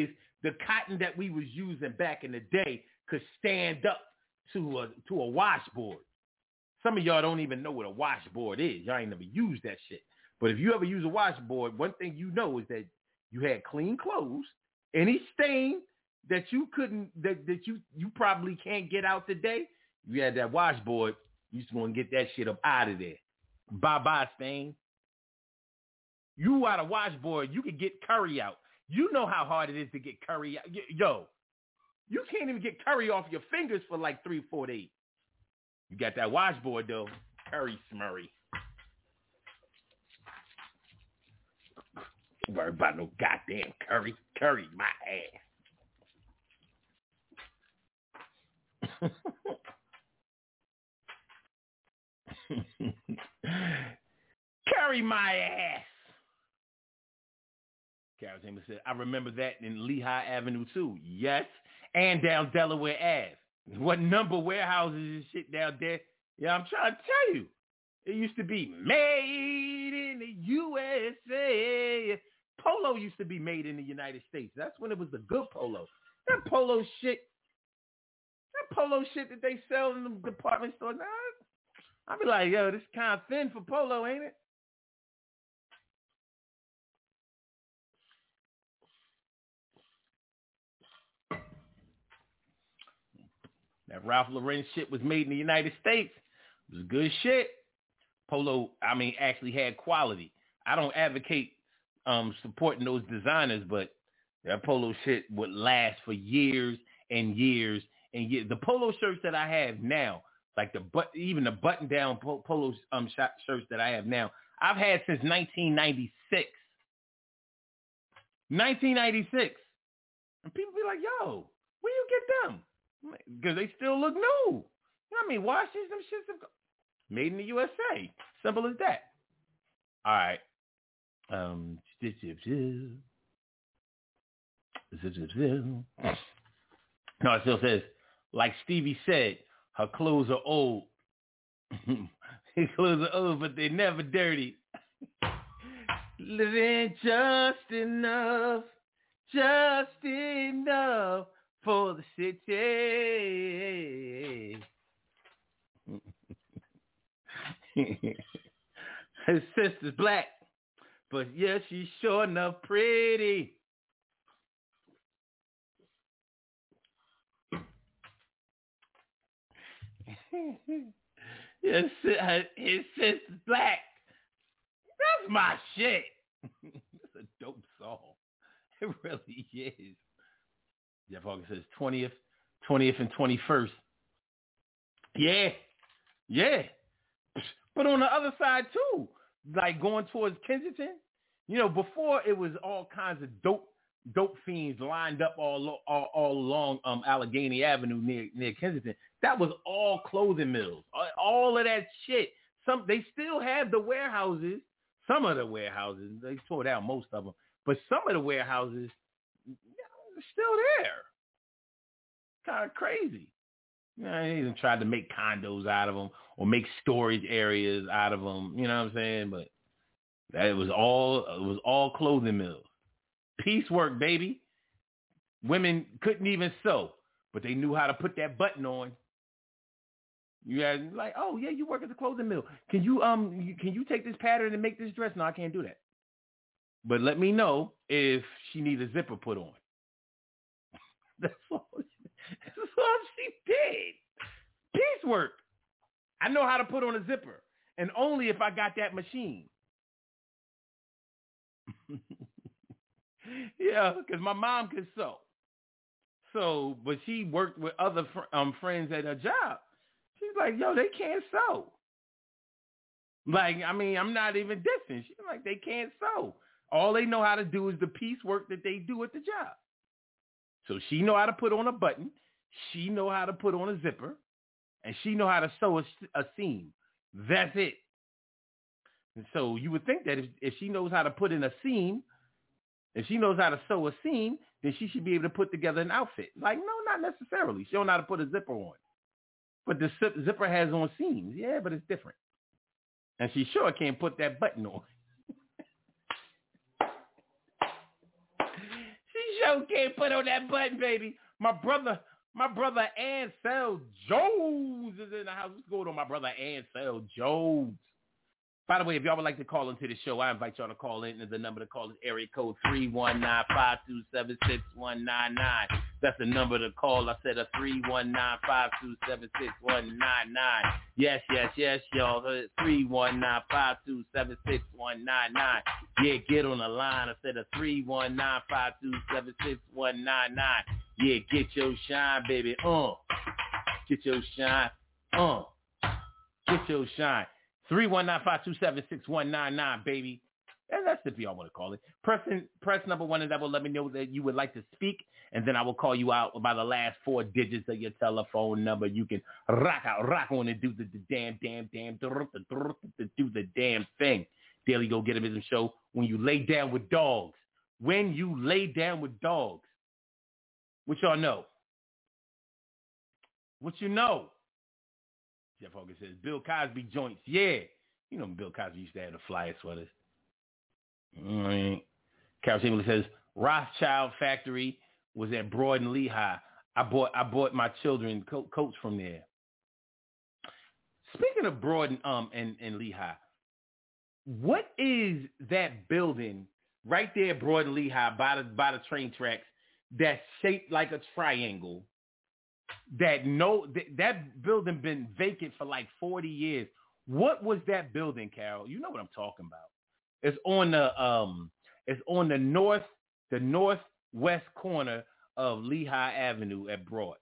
the cotton that we was using back in the day could stand up to a to a washboard. Some of y'all don't even know what a washboard is. Y'all ain't never used that shit. But if you ever use a washboard, one thing you know is that you had clean clothes. Any stain that you couldn't, that, that you, you probably can't get out today, you had that washboard, you just want to get that shit up out of there. Bye-bye, stain. You out of washboard, you could get curry out. You know how hard it is to get curry out. Yo, you can't even get curry off your fingers for like three, four days. You got that washboard, though. Curry smurry. Don't worry about no goddamn curry. Curry my ass. Curry my ass. Carol Chambers said, I remember that in Lehigh Avenue, too. Yes, and down Delaware Ave. What number warehouses and shit down there? Yeah, I'm trying to tell you. It used to be made in the U S A. Polo used to be made in the United States. That's when it was the good polo. That polo shit, that polo shit that they sell in the department store, nah, I'll be like, yo, this kind of thin for polo, ain't it? That Ralph Lauren shit was made in the United States. It was good shit. Polo, I mean, actually had quality. I don't advocate um, supporting those designers, but that polo shit would last for years and years and years. The polo shirts that I have now, like the but even the button-down polo um, shirts that I have now, I've had since nineteen ninety-six. nineteen ninety-six. And people be like, yo, where you get them? Because they still look new. You know what I mean? Wash these, them shits. Made in the U S A. Simple as that. All right. Um, no, it still says, like Stevie said, her clothes are old. Her clothes are old, but they're never dirty. Living just enough, just enough for the city. His sister's black, but yeah, she's sure enough pretty. Yes, his sister's black. That's my shit. It's a dope song. It really is. Jeff Hawkins says twentieth, twentieth and twenty-first. Yeah, yeah. But on the other side too, like going towards Kensington, you know, before it was all kinds of dope, dope fiends lined up all all, all along um, Allegheny Avenue near near Kensington. That was all clothing mills, all of that shit. Some they still have the warehouses. Some of the warehouses they tore down most of them, but some of the warehouses are still there. Kind of crazy. You know, they even tried to make condos out of them or make storage areas out of them. You know what I'm saying? But that it was all it was all clothing mills. Piecework, baby. Women couldn't even sew, but they knew how to put that button on. You guys like, oh yeah, you work at the clothing mill. Can you um you, can you take this pattern and make this dress? No, I can't do that. But let me know if she needs a zipper put on. That's all. That's all she did. Piecework. I know how to put on a zipper, and only if I got that machine. Yeah, because my mom could sew. So, but she worked with other fr- um friends at her job. She's like, yo, they can't sew. Like, I mean, I'm not even dissing. She's like, they can't sew. All they know how to do is the piecework that they do at the job. So she know how to put on a button. She know how to put on a zipper. And she know how to sew a, a seam. That's it. And so you would think that if, if she knows how to put in a seam, if she knows how to sew a seam, then she should be able to put together an outfit. Like, no, not necessarily. She don't know how to put a zipper on. But the zipper has on seams. Yeah, but it's different. And she sure can't put that button on. She show can't put on that button, baby. My brother, my brother Ansel Jones is in the house. What's going on, my brother Ansel Jones? By the way, if y'all would like to call into the show, I invite y'all to call in. The number to call is area code three one nine, five two seven, six one nine nine. That's the number to call. I said a three one nine, five two seven, six one nine nine. Yes, yes, yes, y'all. three one nine, five two seven, six one nine nine. Yeah, get on the line. I said a three one nine, five two seven, six one nine nine. Yeah, get your shine, baby. Uh, Get your shine. Uh, Get your shine. three one nine, five two seven, six one nine nine, baby. And that's if y'all want to call it. Press, in, press number one and that will let me know that you would like to speak, and then I will call you out by the last four digits of your telephone number. You can rock out, rock on and do the, the damn, damn, damn, do the damn thing. Daily Go Get 'Em show. When you lay down with dogs. When you lay down with dogs. What y'all know? What you know? Jeff Hogan says, Bill Cosby joints. Yeah. You know Bill Cosby used to have the flyer sweaters. Mm, I mean, Carol Chamberlain says, Rothschild Factory was at Broad and Lehigh. I bought I bought my children co- coats from there. Speaking of Broad and, um, and, and Lehigh, what is that building right there at Broad and Lehigh by the, by the train tracks that's shaped like a triangle? That no, th- that building been vacant for like forty years. What was that building, Carol? You know what I'm talking about. It's on the um, it's on the north, the northwest corner of Lehigh Avenue at Broad.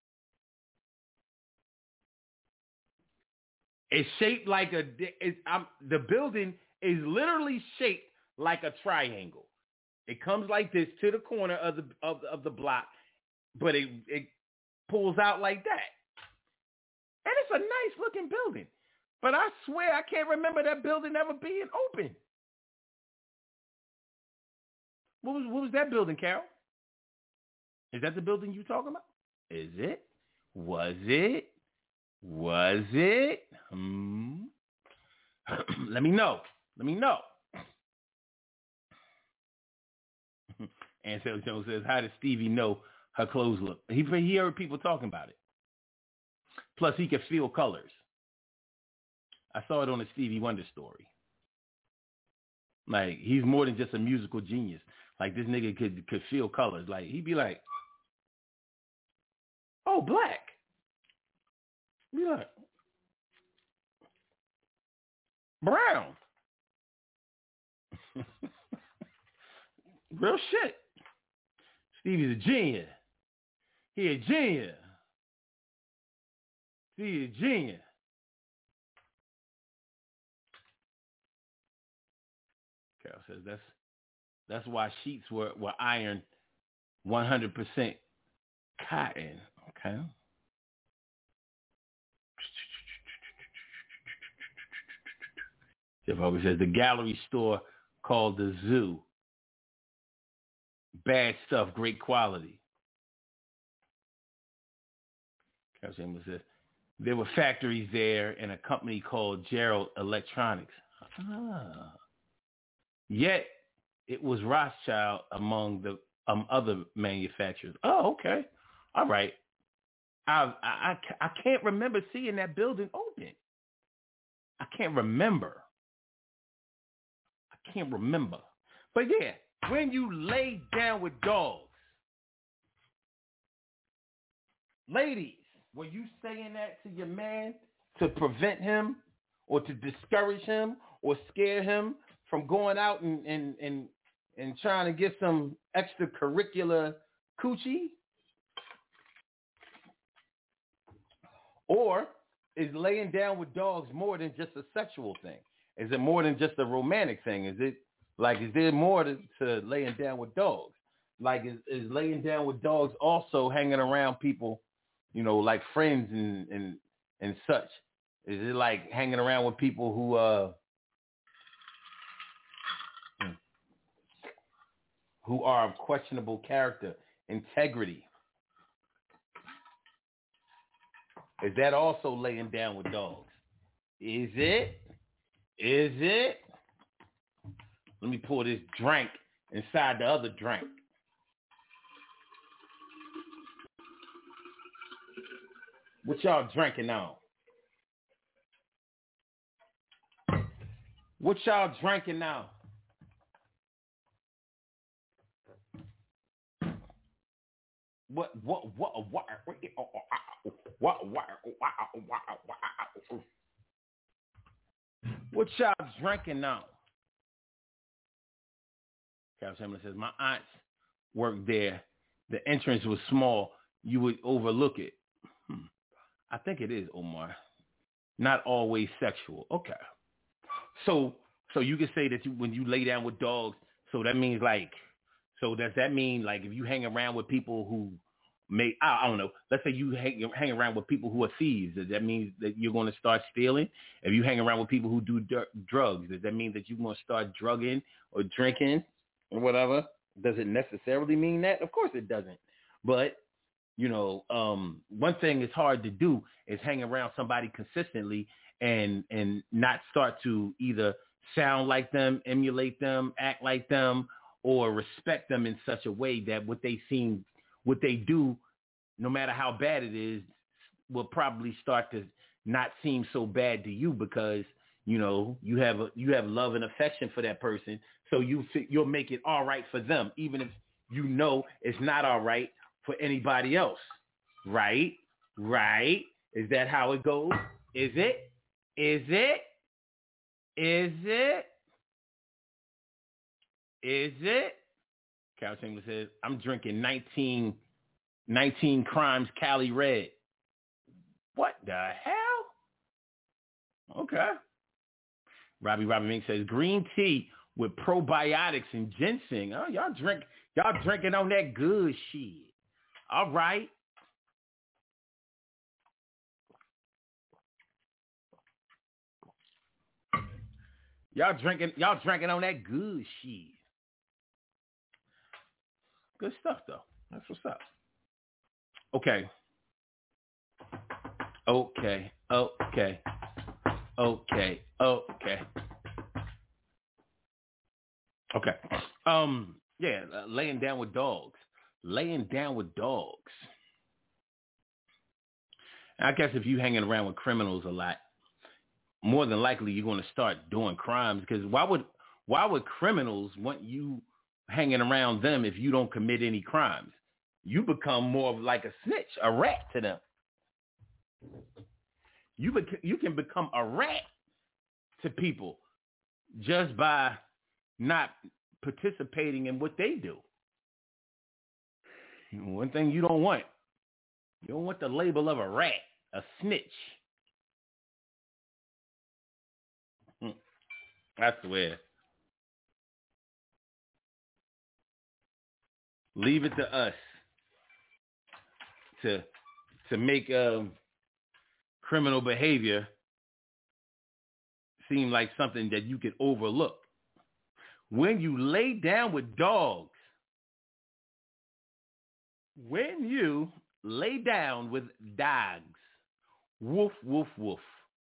It's shaped like a. It's, I'm, the building is literally shaped like a triangle. It comes like this to the corner of the of, of the block, but it it. pulls out like that. And it's a nice looking building. But I swear I can't remember that building ever being open. What was what was that building, Carol? Is that the building you talking about? Is it? Was it? Was it? Hmm. Let me know. Let me know. Ansel Jones says, how does Stevie know her clothes look? He, he heard people talking about it. Plus, he could feel colors. I saw it on the Stevie Wonder story. Like, he's more than just a musical genius. Like, this nigga could, could feel colors. Like, he'd be like, oh, black. Be like, brown. Real shit. Stevie's a genius. He a genius. He a genius. Carol says that's that's why sheets were, were ironed one hundred percent cotton. Okay. Jeff always says the gallery store called the Zoo. Bad stuff, great quality. Carol Chambers says there were factories there and a company called Gerald Electronics. Ah. Yet it was Rothschild among the um, other manufacturers. Oh, okay. All right. I, I, I can't remember seeing that building open. I can't remember. I can't remember. But yeah, when you lay down with dogs, ladies, were you saying that to your man to prevent him or to discourage him or scare him from going out and, and, and, and trying to get some extracurricular coochie? Or is laying down with dogs more than just a sexual thing? Is it more than just a romantic thing? Is it like, is there more to, to laying down with dogs? Like, is, is laying down with dogs also hanging around people, you know, like friends and, and, and such? Is it like hanging around with people who, uh, who are of questionable character, integrity? Is that also laying down with dogs? Is it? Is it? Let me pour this drink inside the other drink. What y'all drinking on? What y'all drinking now? What what what what what what what what y'all drinking now? Cal Chamberlain says, my aunts worked there. The entrance was small. You would overlook it. Hmm. I think it is, Omar. Not always sexual. Okay. So so you can say that you, when you lay down with dogs, so that means like, so does that mean like if you hang around with people who may, I, I don't know, let's say you hang, hang around with people who are thieves, does that mean that you're going to start stealing? If you hang around with people who do d- drugs, does that mean that you're going to start drugging or drinking or whatever? Does it necessarily mean that? Of course it doesn't. But, you know, um, one thing it's hard to do is hang around somebody consistently and and not start to either sound like them, emulate them, act like them, or respect them in such a way that what they seem, what they do, no matter how bad it is, will probably start to not seem so bad to you because, you know, you have a, you have love and affection for that person. So you you'll make it all right for them, even if you know it's not all right for anybody else. Right? Right? Is that how it goes? Is it? Is it? Is it? Is it? Cal Chamberlain says, I'm drinking nineteen, nineteen Crimes Cali Red. What the hell? Okay. Robbie Robbie Mink says, green tea with probiotics and ginseng. Oh, y'all drink, y'all drinking on that good shit. All right. Y'all drinking, y'all drinking on that good shit. Good stuff, though. That's what's up. Okay. Okay. Okay. Okay. Okay. Okay. Um. Yeah. Uh, laying down with dogs. Laying down with dogs. I guess if you're hanging around with criminals a lot, more than likely you're going to start doing crimes. Because why would why would criminals want you hanging around them if you don't commit any crimes? You become more of like a snitch, a rat to them. You bec- you can become a rat to people just by not participating in what they do. One thing you don't want, you don't want the label of a rat, a snitch. I swear. Leave it to us to to make um, criminal behavior seem like something that you could overlook. When you lay down with dogs, when you lay down with dogs, woof, woof, woof.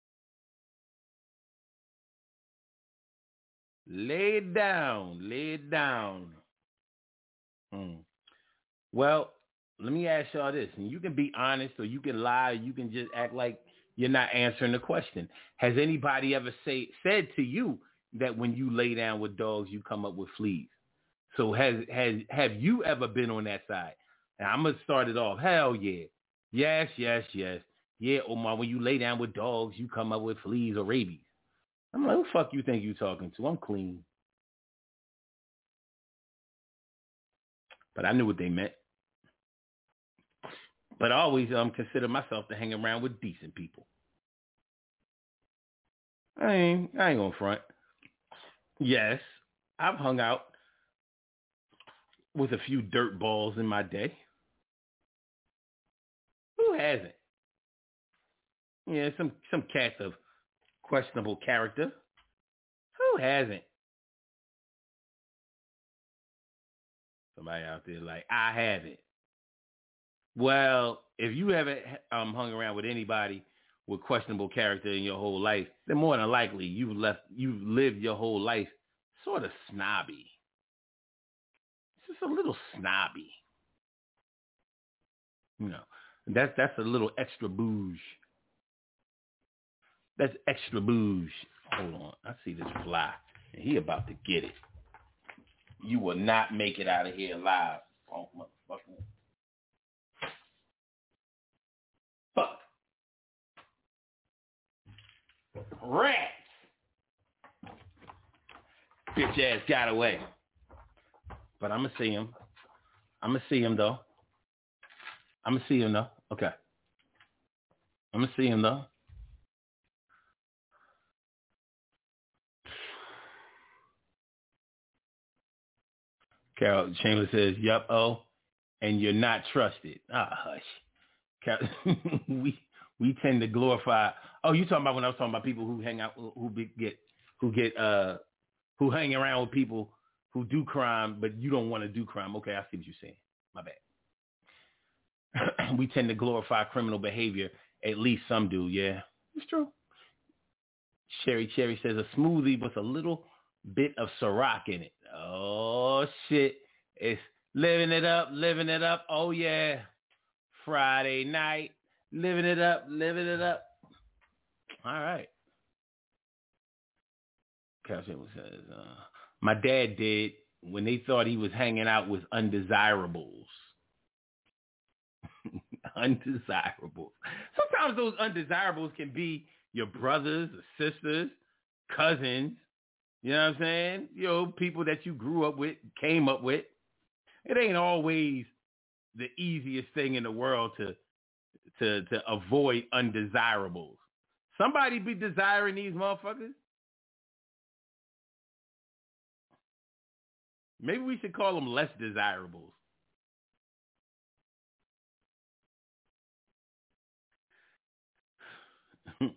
Lay down, lay down. Hmm. Well, let me ask y'all this, and you can be honest or you can lie, or you can just act like you're not answering the question. Has anybody ever say said to you that when you lay down with dogs, you come up with fleas? So has has have you ever been on that side? And I'm gonna start it off. Hell yeah, yes, yes, yes, yeah. Omar, when you lay down with dogs, you come up with fleas or rabies. I'm like, who the fuck you think you talking to? I'm clean. But I knew what they meant. But I always um consider myself to hang around with decent people. I ain't I ain't gonna front. Yes, I've hung out with a few dirt balls in my day. Who hasn't? Yeah, some some cats of questionable character. Who hasn't? Somebody out there like, I haven't. Well, if you haven't um, hung around with anybody with questionable character in your whole life, then more than likely you've left, you've lived your whole life sort of snobby. It's just a little snobby. You know, That's that's a little extra bouge. That's extra bouge. Hold on. I see this fly. And he about to get it. You will not make it out of here alive. Oh, motherfucker. Fuck. Rats. Bitch ass got away. But I'm going to see him. I'm going to see him, though. I'm going to see him, though. Okay. I'm going to see him, though. Carol Chambers says, yup, oh, and you're not trusted. Ah, hush. Carol, we we tend to glorify. Oh, you talking about when I was talking about people who hang out, who be, get, who get, uh, who hang around with people who do crime, but you don't want to do crime. Okay, I see what you're saying. My bad. We tend to glorify criminal behavior. At least some do, yeah. It's true. Sherry Cherry says, a smoothie with a little bit of Ciroc in it. Oh, shit. It's living it up, living it up. Oh, yeah. Friday night. Living it up, living it up. All right. Cassie says, uh, my dad did when they thought he was hanging out with undesirables. Undesirables. Sometimes those undesirables can be your brothers or sisters, cousins. You know what I'm saying? You know, people that you grew up with, came up with. It ain't always the easiest thing in the world to to to avoid undesirables. Somebody be desiring these motherfuckers. Maybe we should call them less desirables. Let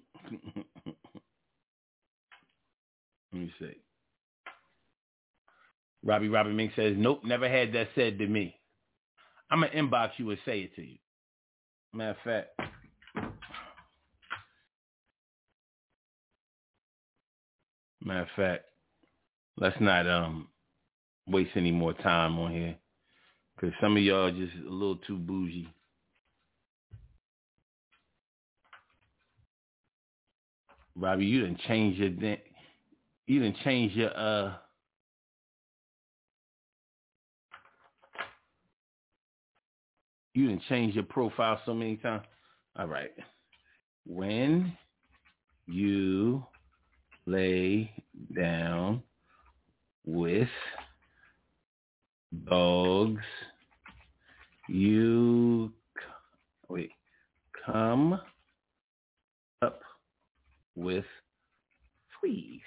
me see. Robbie Robbie Mink says, nope, never had that said to me. I'm going to inbox you and say it to you. Matter of fact. Matter of fact, let's not um waste any more time on here. Because some of y'all are just a little too bougie. Robbie, you done changed your you done changed your uh you done changed your profile so many times. All right. When you lay down with dogs, you wait, come up with fleas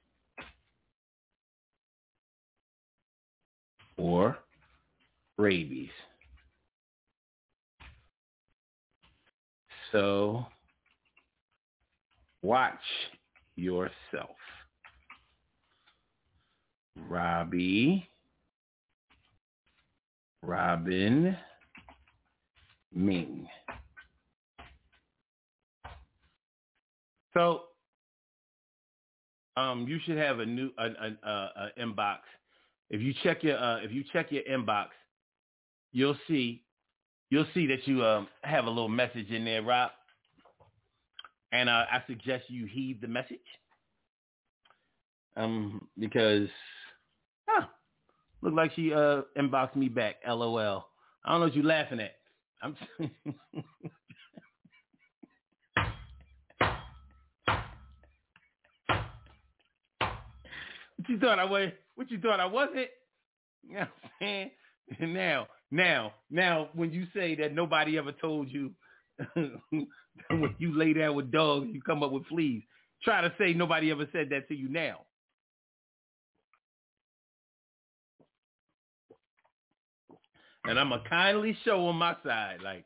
or rabies. So watch yourself. Robbie, Robin, Ming. So, um, you should have a new an, an uh, uh, inbox. If you check your uh, if you check your inbox, you'll see you'll see that you um, have a little message in there, Rob. And uh, I suggest you heed the message, um, because huh, look like she uh, inboxed me back. L O L. I don't know what you're laughing at. I'm. What you thought I was? What you thought I wasn't? You know what I'm saying? Now, now, now, when you say that nobody ever told you when you lay down with dogs, you come up with fleas. Try to say nobody ever said that to you now. And I'm a kindly show on my side, like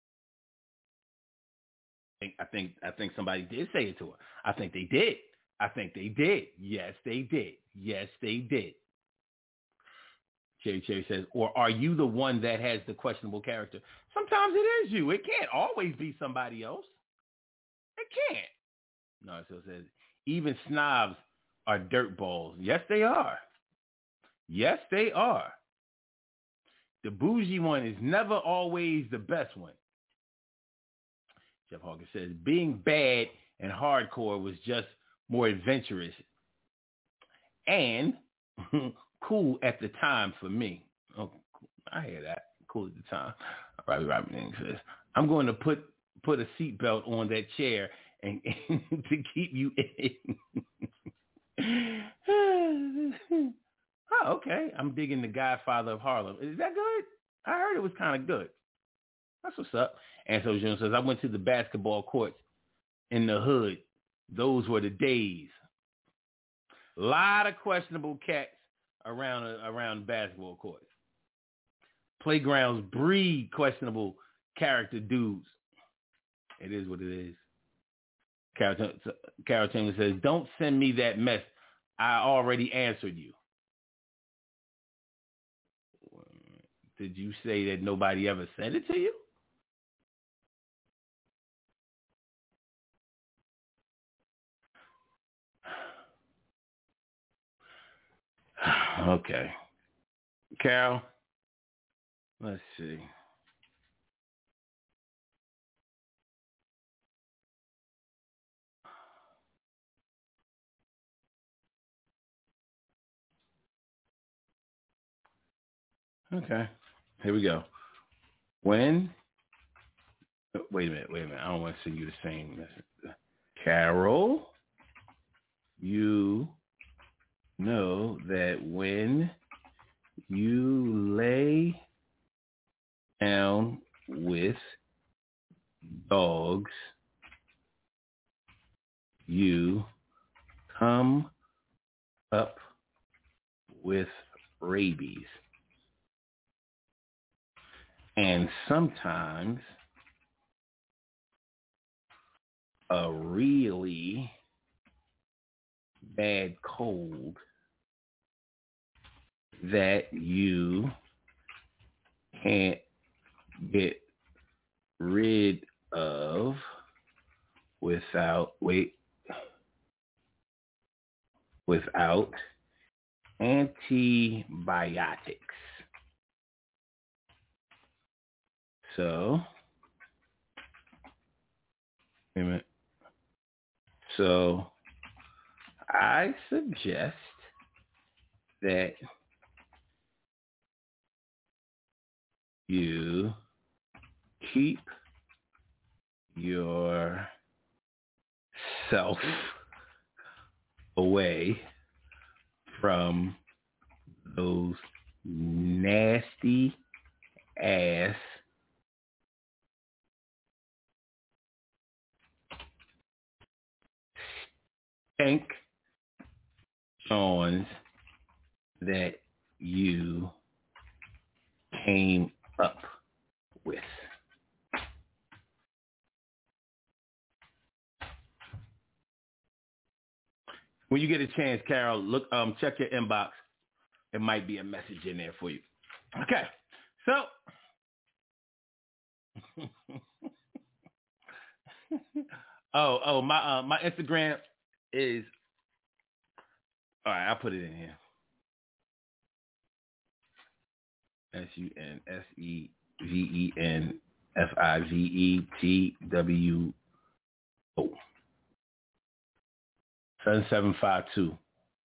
I think, I think, I think somebody did say it to her. I think they did. I think they did. Yes, they did. Yes, they did. Cherry Cherry says, or are you the one that has the questionable character? Sometimes it is you. It can't always be somebody else. It can't. No, it still says, even snobs are dirtballs. Yes, they are. Yes, they are. The bougie one is never always the best one. Jeff Hawkins says, being bad and hardcore was just more adventurous and cool at the time for me. Oh, I hear that. Cool at the time. Robbie Robinson says, I'm going to put put a seatbelt on that chair and, and to keep you in. Oh, okay. I'm digging The Godfather of Harlem. Is that good? I heard it was kind of good. That's what's up. And so June says, I went to the basketball courts in the hood. Those were the days. A lot of questionable cats around uh, around basketball courts. Playgrounds breed questionable character dudes. It is what it is. Carol, Carol Chambers says, don't send me that mess. I already answered you. Did you say that nobody ever sent it to you? Okay. Carol, let's see. Okay. Here we go. When, wait a minute, wait a minute. I don't want to send you the same message. Carol, you know that when you lay down with dogs, you come up with rabies. And sometimes a really bad cold that you can't get rid of without, wait, without antibiotics. So, wait a minute. So, I suggest that you keep yourself away from those nasty ass stink Johns that you came up with. When you get a chance, Carol, look, um, check your inbox. There might be a message in there for you. Okay, so oh, oh, my uh, my Instagram is all right. I'll put it in here. S U N S E V E N F I V E T W O. seven seven five two.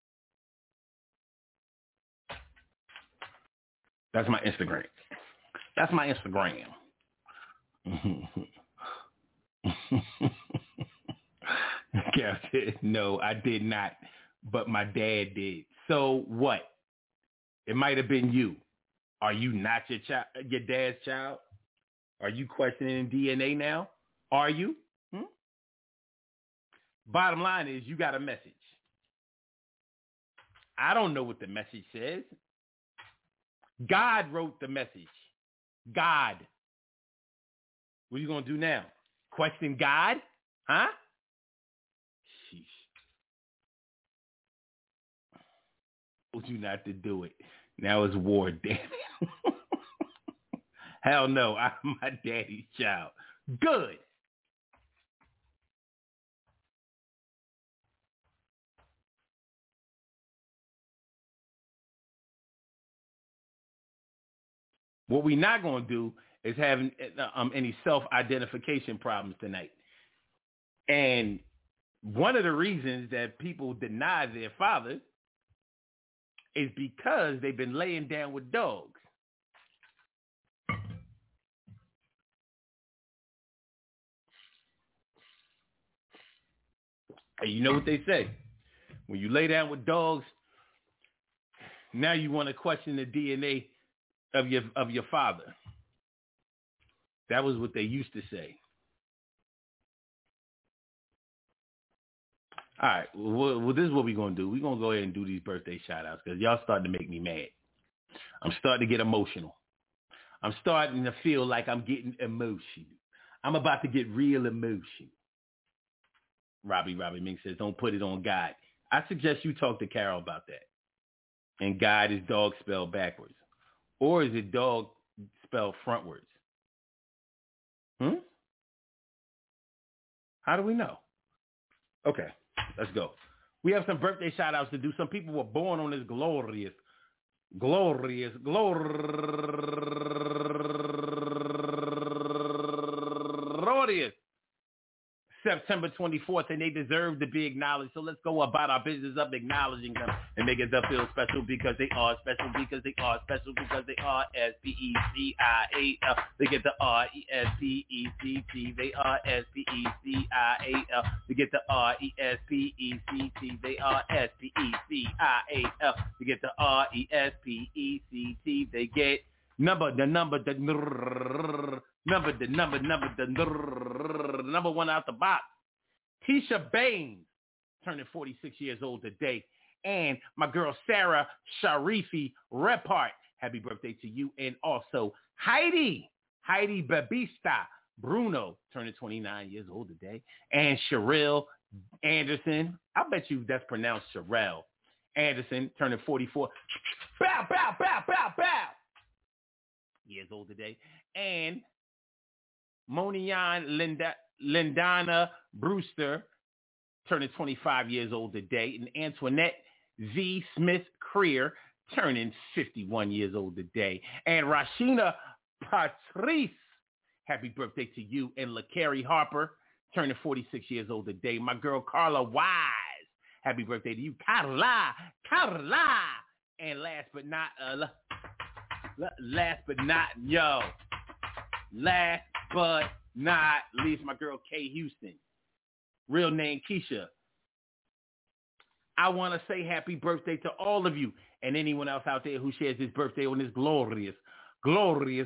That's my Instagram. That's my Instagram. No, I did not, but my dad did. So what? It might have been you. Are you not your child, your dad's child? Are you questioning D N A now? Are you? Hmm? Bottom line is you got a message. I don't know what the message says. God wrote the message. God. What are you going to do now? Question God? Huh? Sheesh. Told you not to do it. Now it's war, damn it. Hell no, I'm my daddy's child. Good. What we not going to do is having um, any self-identification problems tonight. And one of the reasons that people deny their fathers is because they've been laying down with dogs. And you know what they say? When you lay down with dogs, now you want to question the D N A of your of your father. That was what they used to say. All right, well, well this is what we're going to do. We're going to go ahead and do these birthday shout-outs because y'all starting to make me mad. I'm starting to get emotional. I'm starting to feel like I'm getting emotional. I'm about to get real emotion. Robbie Robbie Mink says, don't put it on God. I suggest you talk to Carol about that. And God is dog spelled backwards. Or is it dog spelled frontwards? Hmm? How do we know? Okay, let's go. We have some birthday shout outs to do. Some people were born on this glorious, glorious, glorious September twenty-fourth, and they deserve to be acknowledged. So let's go about our business of acknowledging them and making them feel special because they are special, because they are special, because they are S P E C I A L. They get the R E S P E C T. They are S P E C I A L. They get the R E S P E C T. They are S P E C I A L. They get the R E S P E C T. They get number, the number, the number, the number, number, the number one out the box. Tisha Baines, turning forty-six years old today. And my girl Sarah Sharifi Repart, happy birthday to you. And also Heidi, Heidi Babista Bruno, turning twenty-nine years old today. And Sherelle Anderson, I bet you that's pronounced Sherelle Anderson, turning forty-four. Bow, bow, bow, bow, bow. Years old today. And Monian Linda, Lindana Brewster, turning twenty-five years old today. And Antoinette Z. Smith Creer, turning fifty-one years old today. And Rashina Patrice, happy birthday to you. And LaCarrie Harper, turning forty-six years old today. My girl Carla Wise, happy birthday to you. Carla, Carla. And last but not, uh, last but not, yo, last but not least, my girl Kay Houston, real name Keisha. I want to say happy birthday to all of you and anyone else out there who shares his birthday on this glorious, glorious,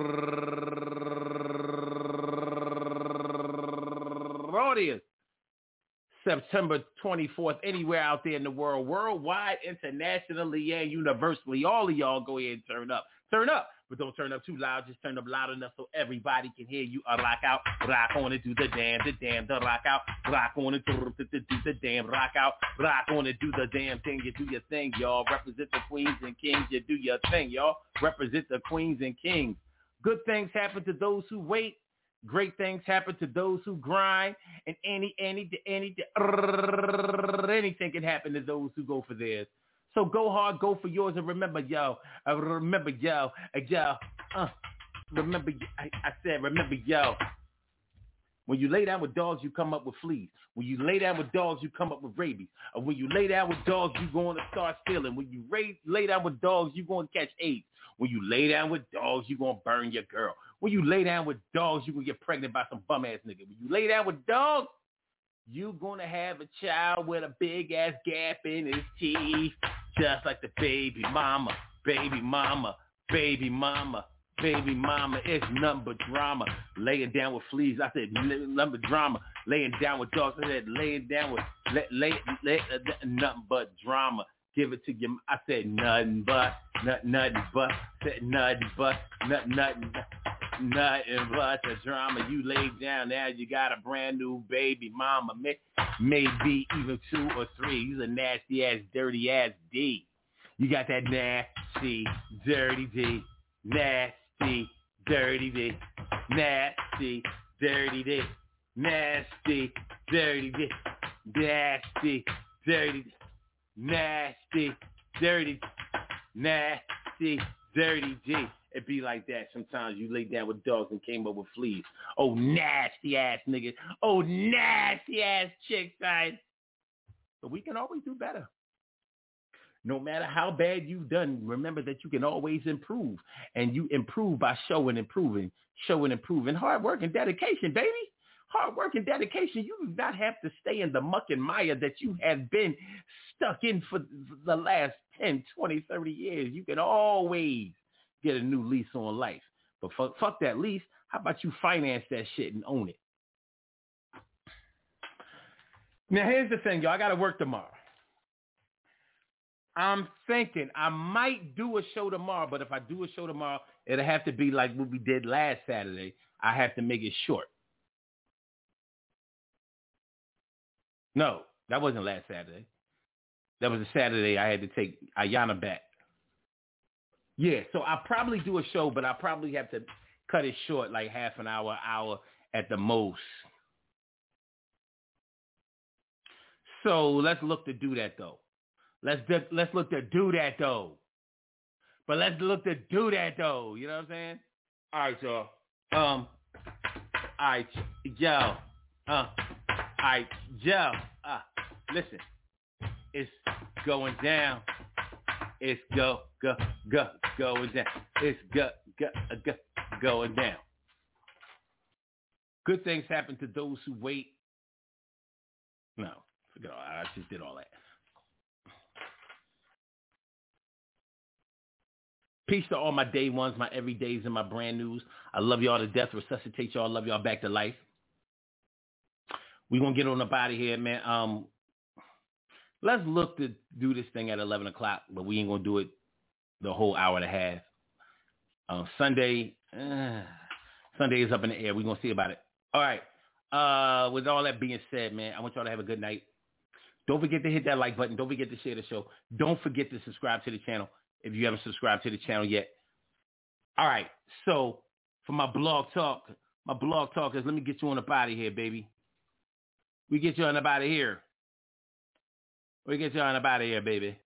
glorious September twenty-fourth, anywhere out there in the world, worldwide, internationally, and universally. All of y'all go ahead and turn up. Turn up, but don't turn up too loud. Just turn up loud enough so everybody can hear you. Uh, rock out, rock on it, do the damn, the damn, the rock out, rock on it, do the, do the damn, rock out, rock on it, do the damn thing. You do your thing, y'all. Represent the queens and kings. You do your thing, y'all. Represent the queens and kings. Good things happen to those who wait. Great things happen to those who grind. And any, any, any, anything can happen to those who go for theirs. So go hard, go for yours, and remember, yo, uh, remember, yo, uh, yo, uh, remember, I, I said, remember, yo, when you lay down with dogs, you come up with fleas. When you lay down with dogs, you come up with rabies. Or when you lay down with dogs, you're going to start stealing. When you lay, lay down with dogs, you're going to catch AIDS. When you lay down with dogs, you're going to burn your girl. When you lay down with dogs, you're going to get pregnant by some bum-ass nigga. When you lay down with dogs, you're going to have a child with a big-ass gap in his teeth. Just like the baby mama, baby mama, baby mama, baby mama. It's nothing but drama. Laying down with fleas. I said nothing but drama. Laying down with dogs. I said laying down with lay, lay, lay, uh, nothing but drama. Give it to you. I said nothing but, nothing, nothing but, said nothing but, nothing, nothing, nothing but the drama. You laid down, now you got a brand new baby mama. May, maybe even two or three. You's a nasty ass, dirty ass D. You got that nasty, dirty D. Nasty, dirty D. Nasty, dirty D. Nasty, dirty D. Nasty, dirty D. Nasty, dirty, nasty, dirty D. it be like that. Sometimes you lay down with dogs and came up with fleas. Oh, nasty ass niggas. Oh, nasty ass chicks, guys. But we can always do better. No matter how bad you've done, remember that you can always improve. And you improve by showing, improving, showing, improving. Hard work and dedication, baby. Hard work and dedication. You do not have to stay in the muck and mire that you have been stuck in for the last ten, twenty, thirty years. You can always get a new lease on life. But fuck, fuck that lease. How about you finance that shit and own it? Now, here's the thing, y'all. I got to work tomorrow. I'm thinking I might do a show tomorrow, but if I do a show tomorrow, it'll have to be like what we did last Saturday. I have to make it short. No, that wasn't last Saturday. That was the Saturday I had to take Ayana back. Yeah, so I'll probably do a show, but I'll probably have to cut it short, like half an hour, hour at the most. So let's look to do that, though. Let's do, let's look to do that, though. But let's look to do that, though. You know what I'm saying? All right, y'all. Um, all right, yo. Uh, all right, yo. Uh, listen. It's going down. It's go, go, go, going down. It's go, go, go, going down. Good things happen to those who wait. No, forget all that. I just did all that. Peace to all my day ones, my everydays, and my brand news. I love y'all to death. Resuscitate y'all. Love y'all back to life. We're going to get on up out of here, man. Um, let's look to do this thing at eleven o'clock, but we ain't going to do it the whole hour and a half. Uh, Sunday, uh, Sunday is up in the air. We're going to see about it. All right. Uh, with all that being said, man, I want y'all to have a good night. Don't forget to hit that like button. Don't forget to share the show. Don't forget to subscribe to the channel if you haven't subscribed to the channel yet. All right. So for my blog talk, my blog talkers, let me get you on up out of here, baby. We get you on up out of here. We get you on up out of here, baby.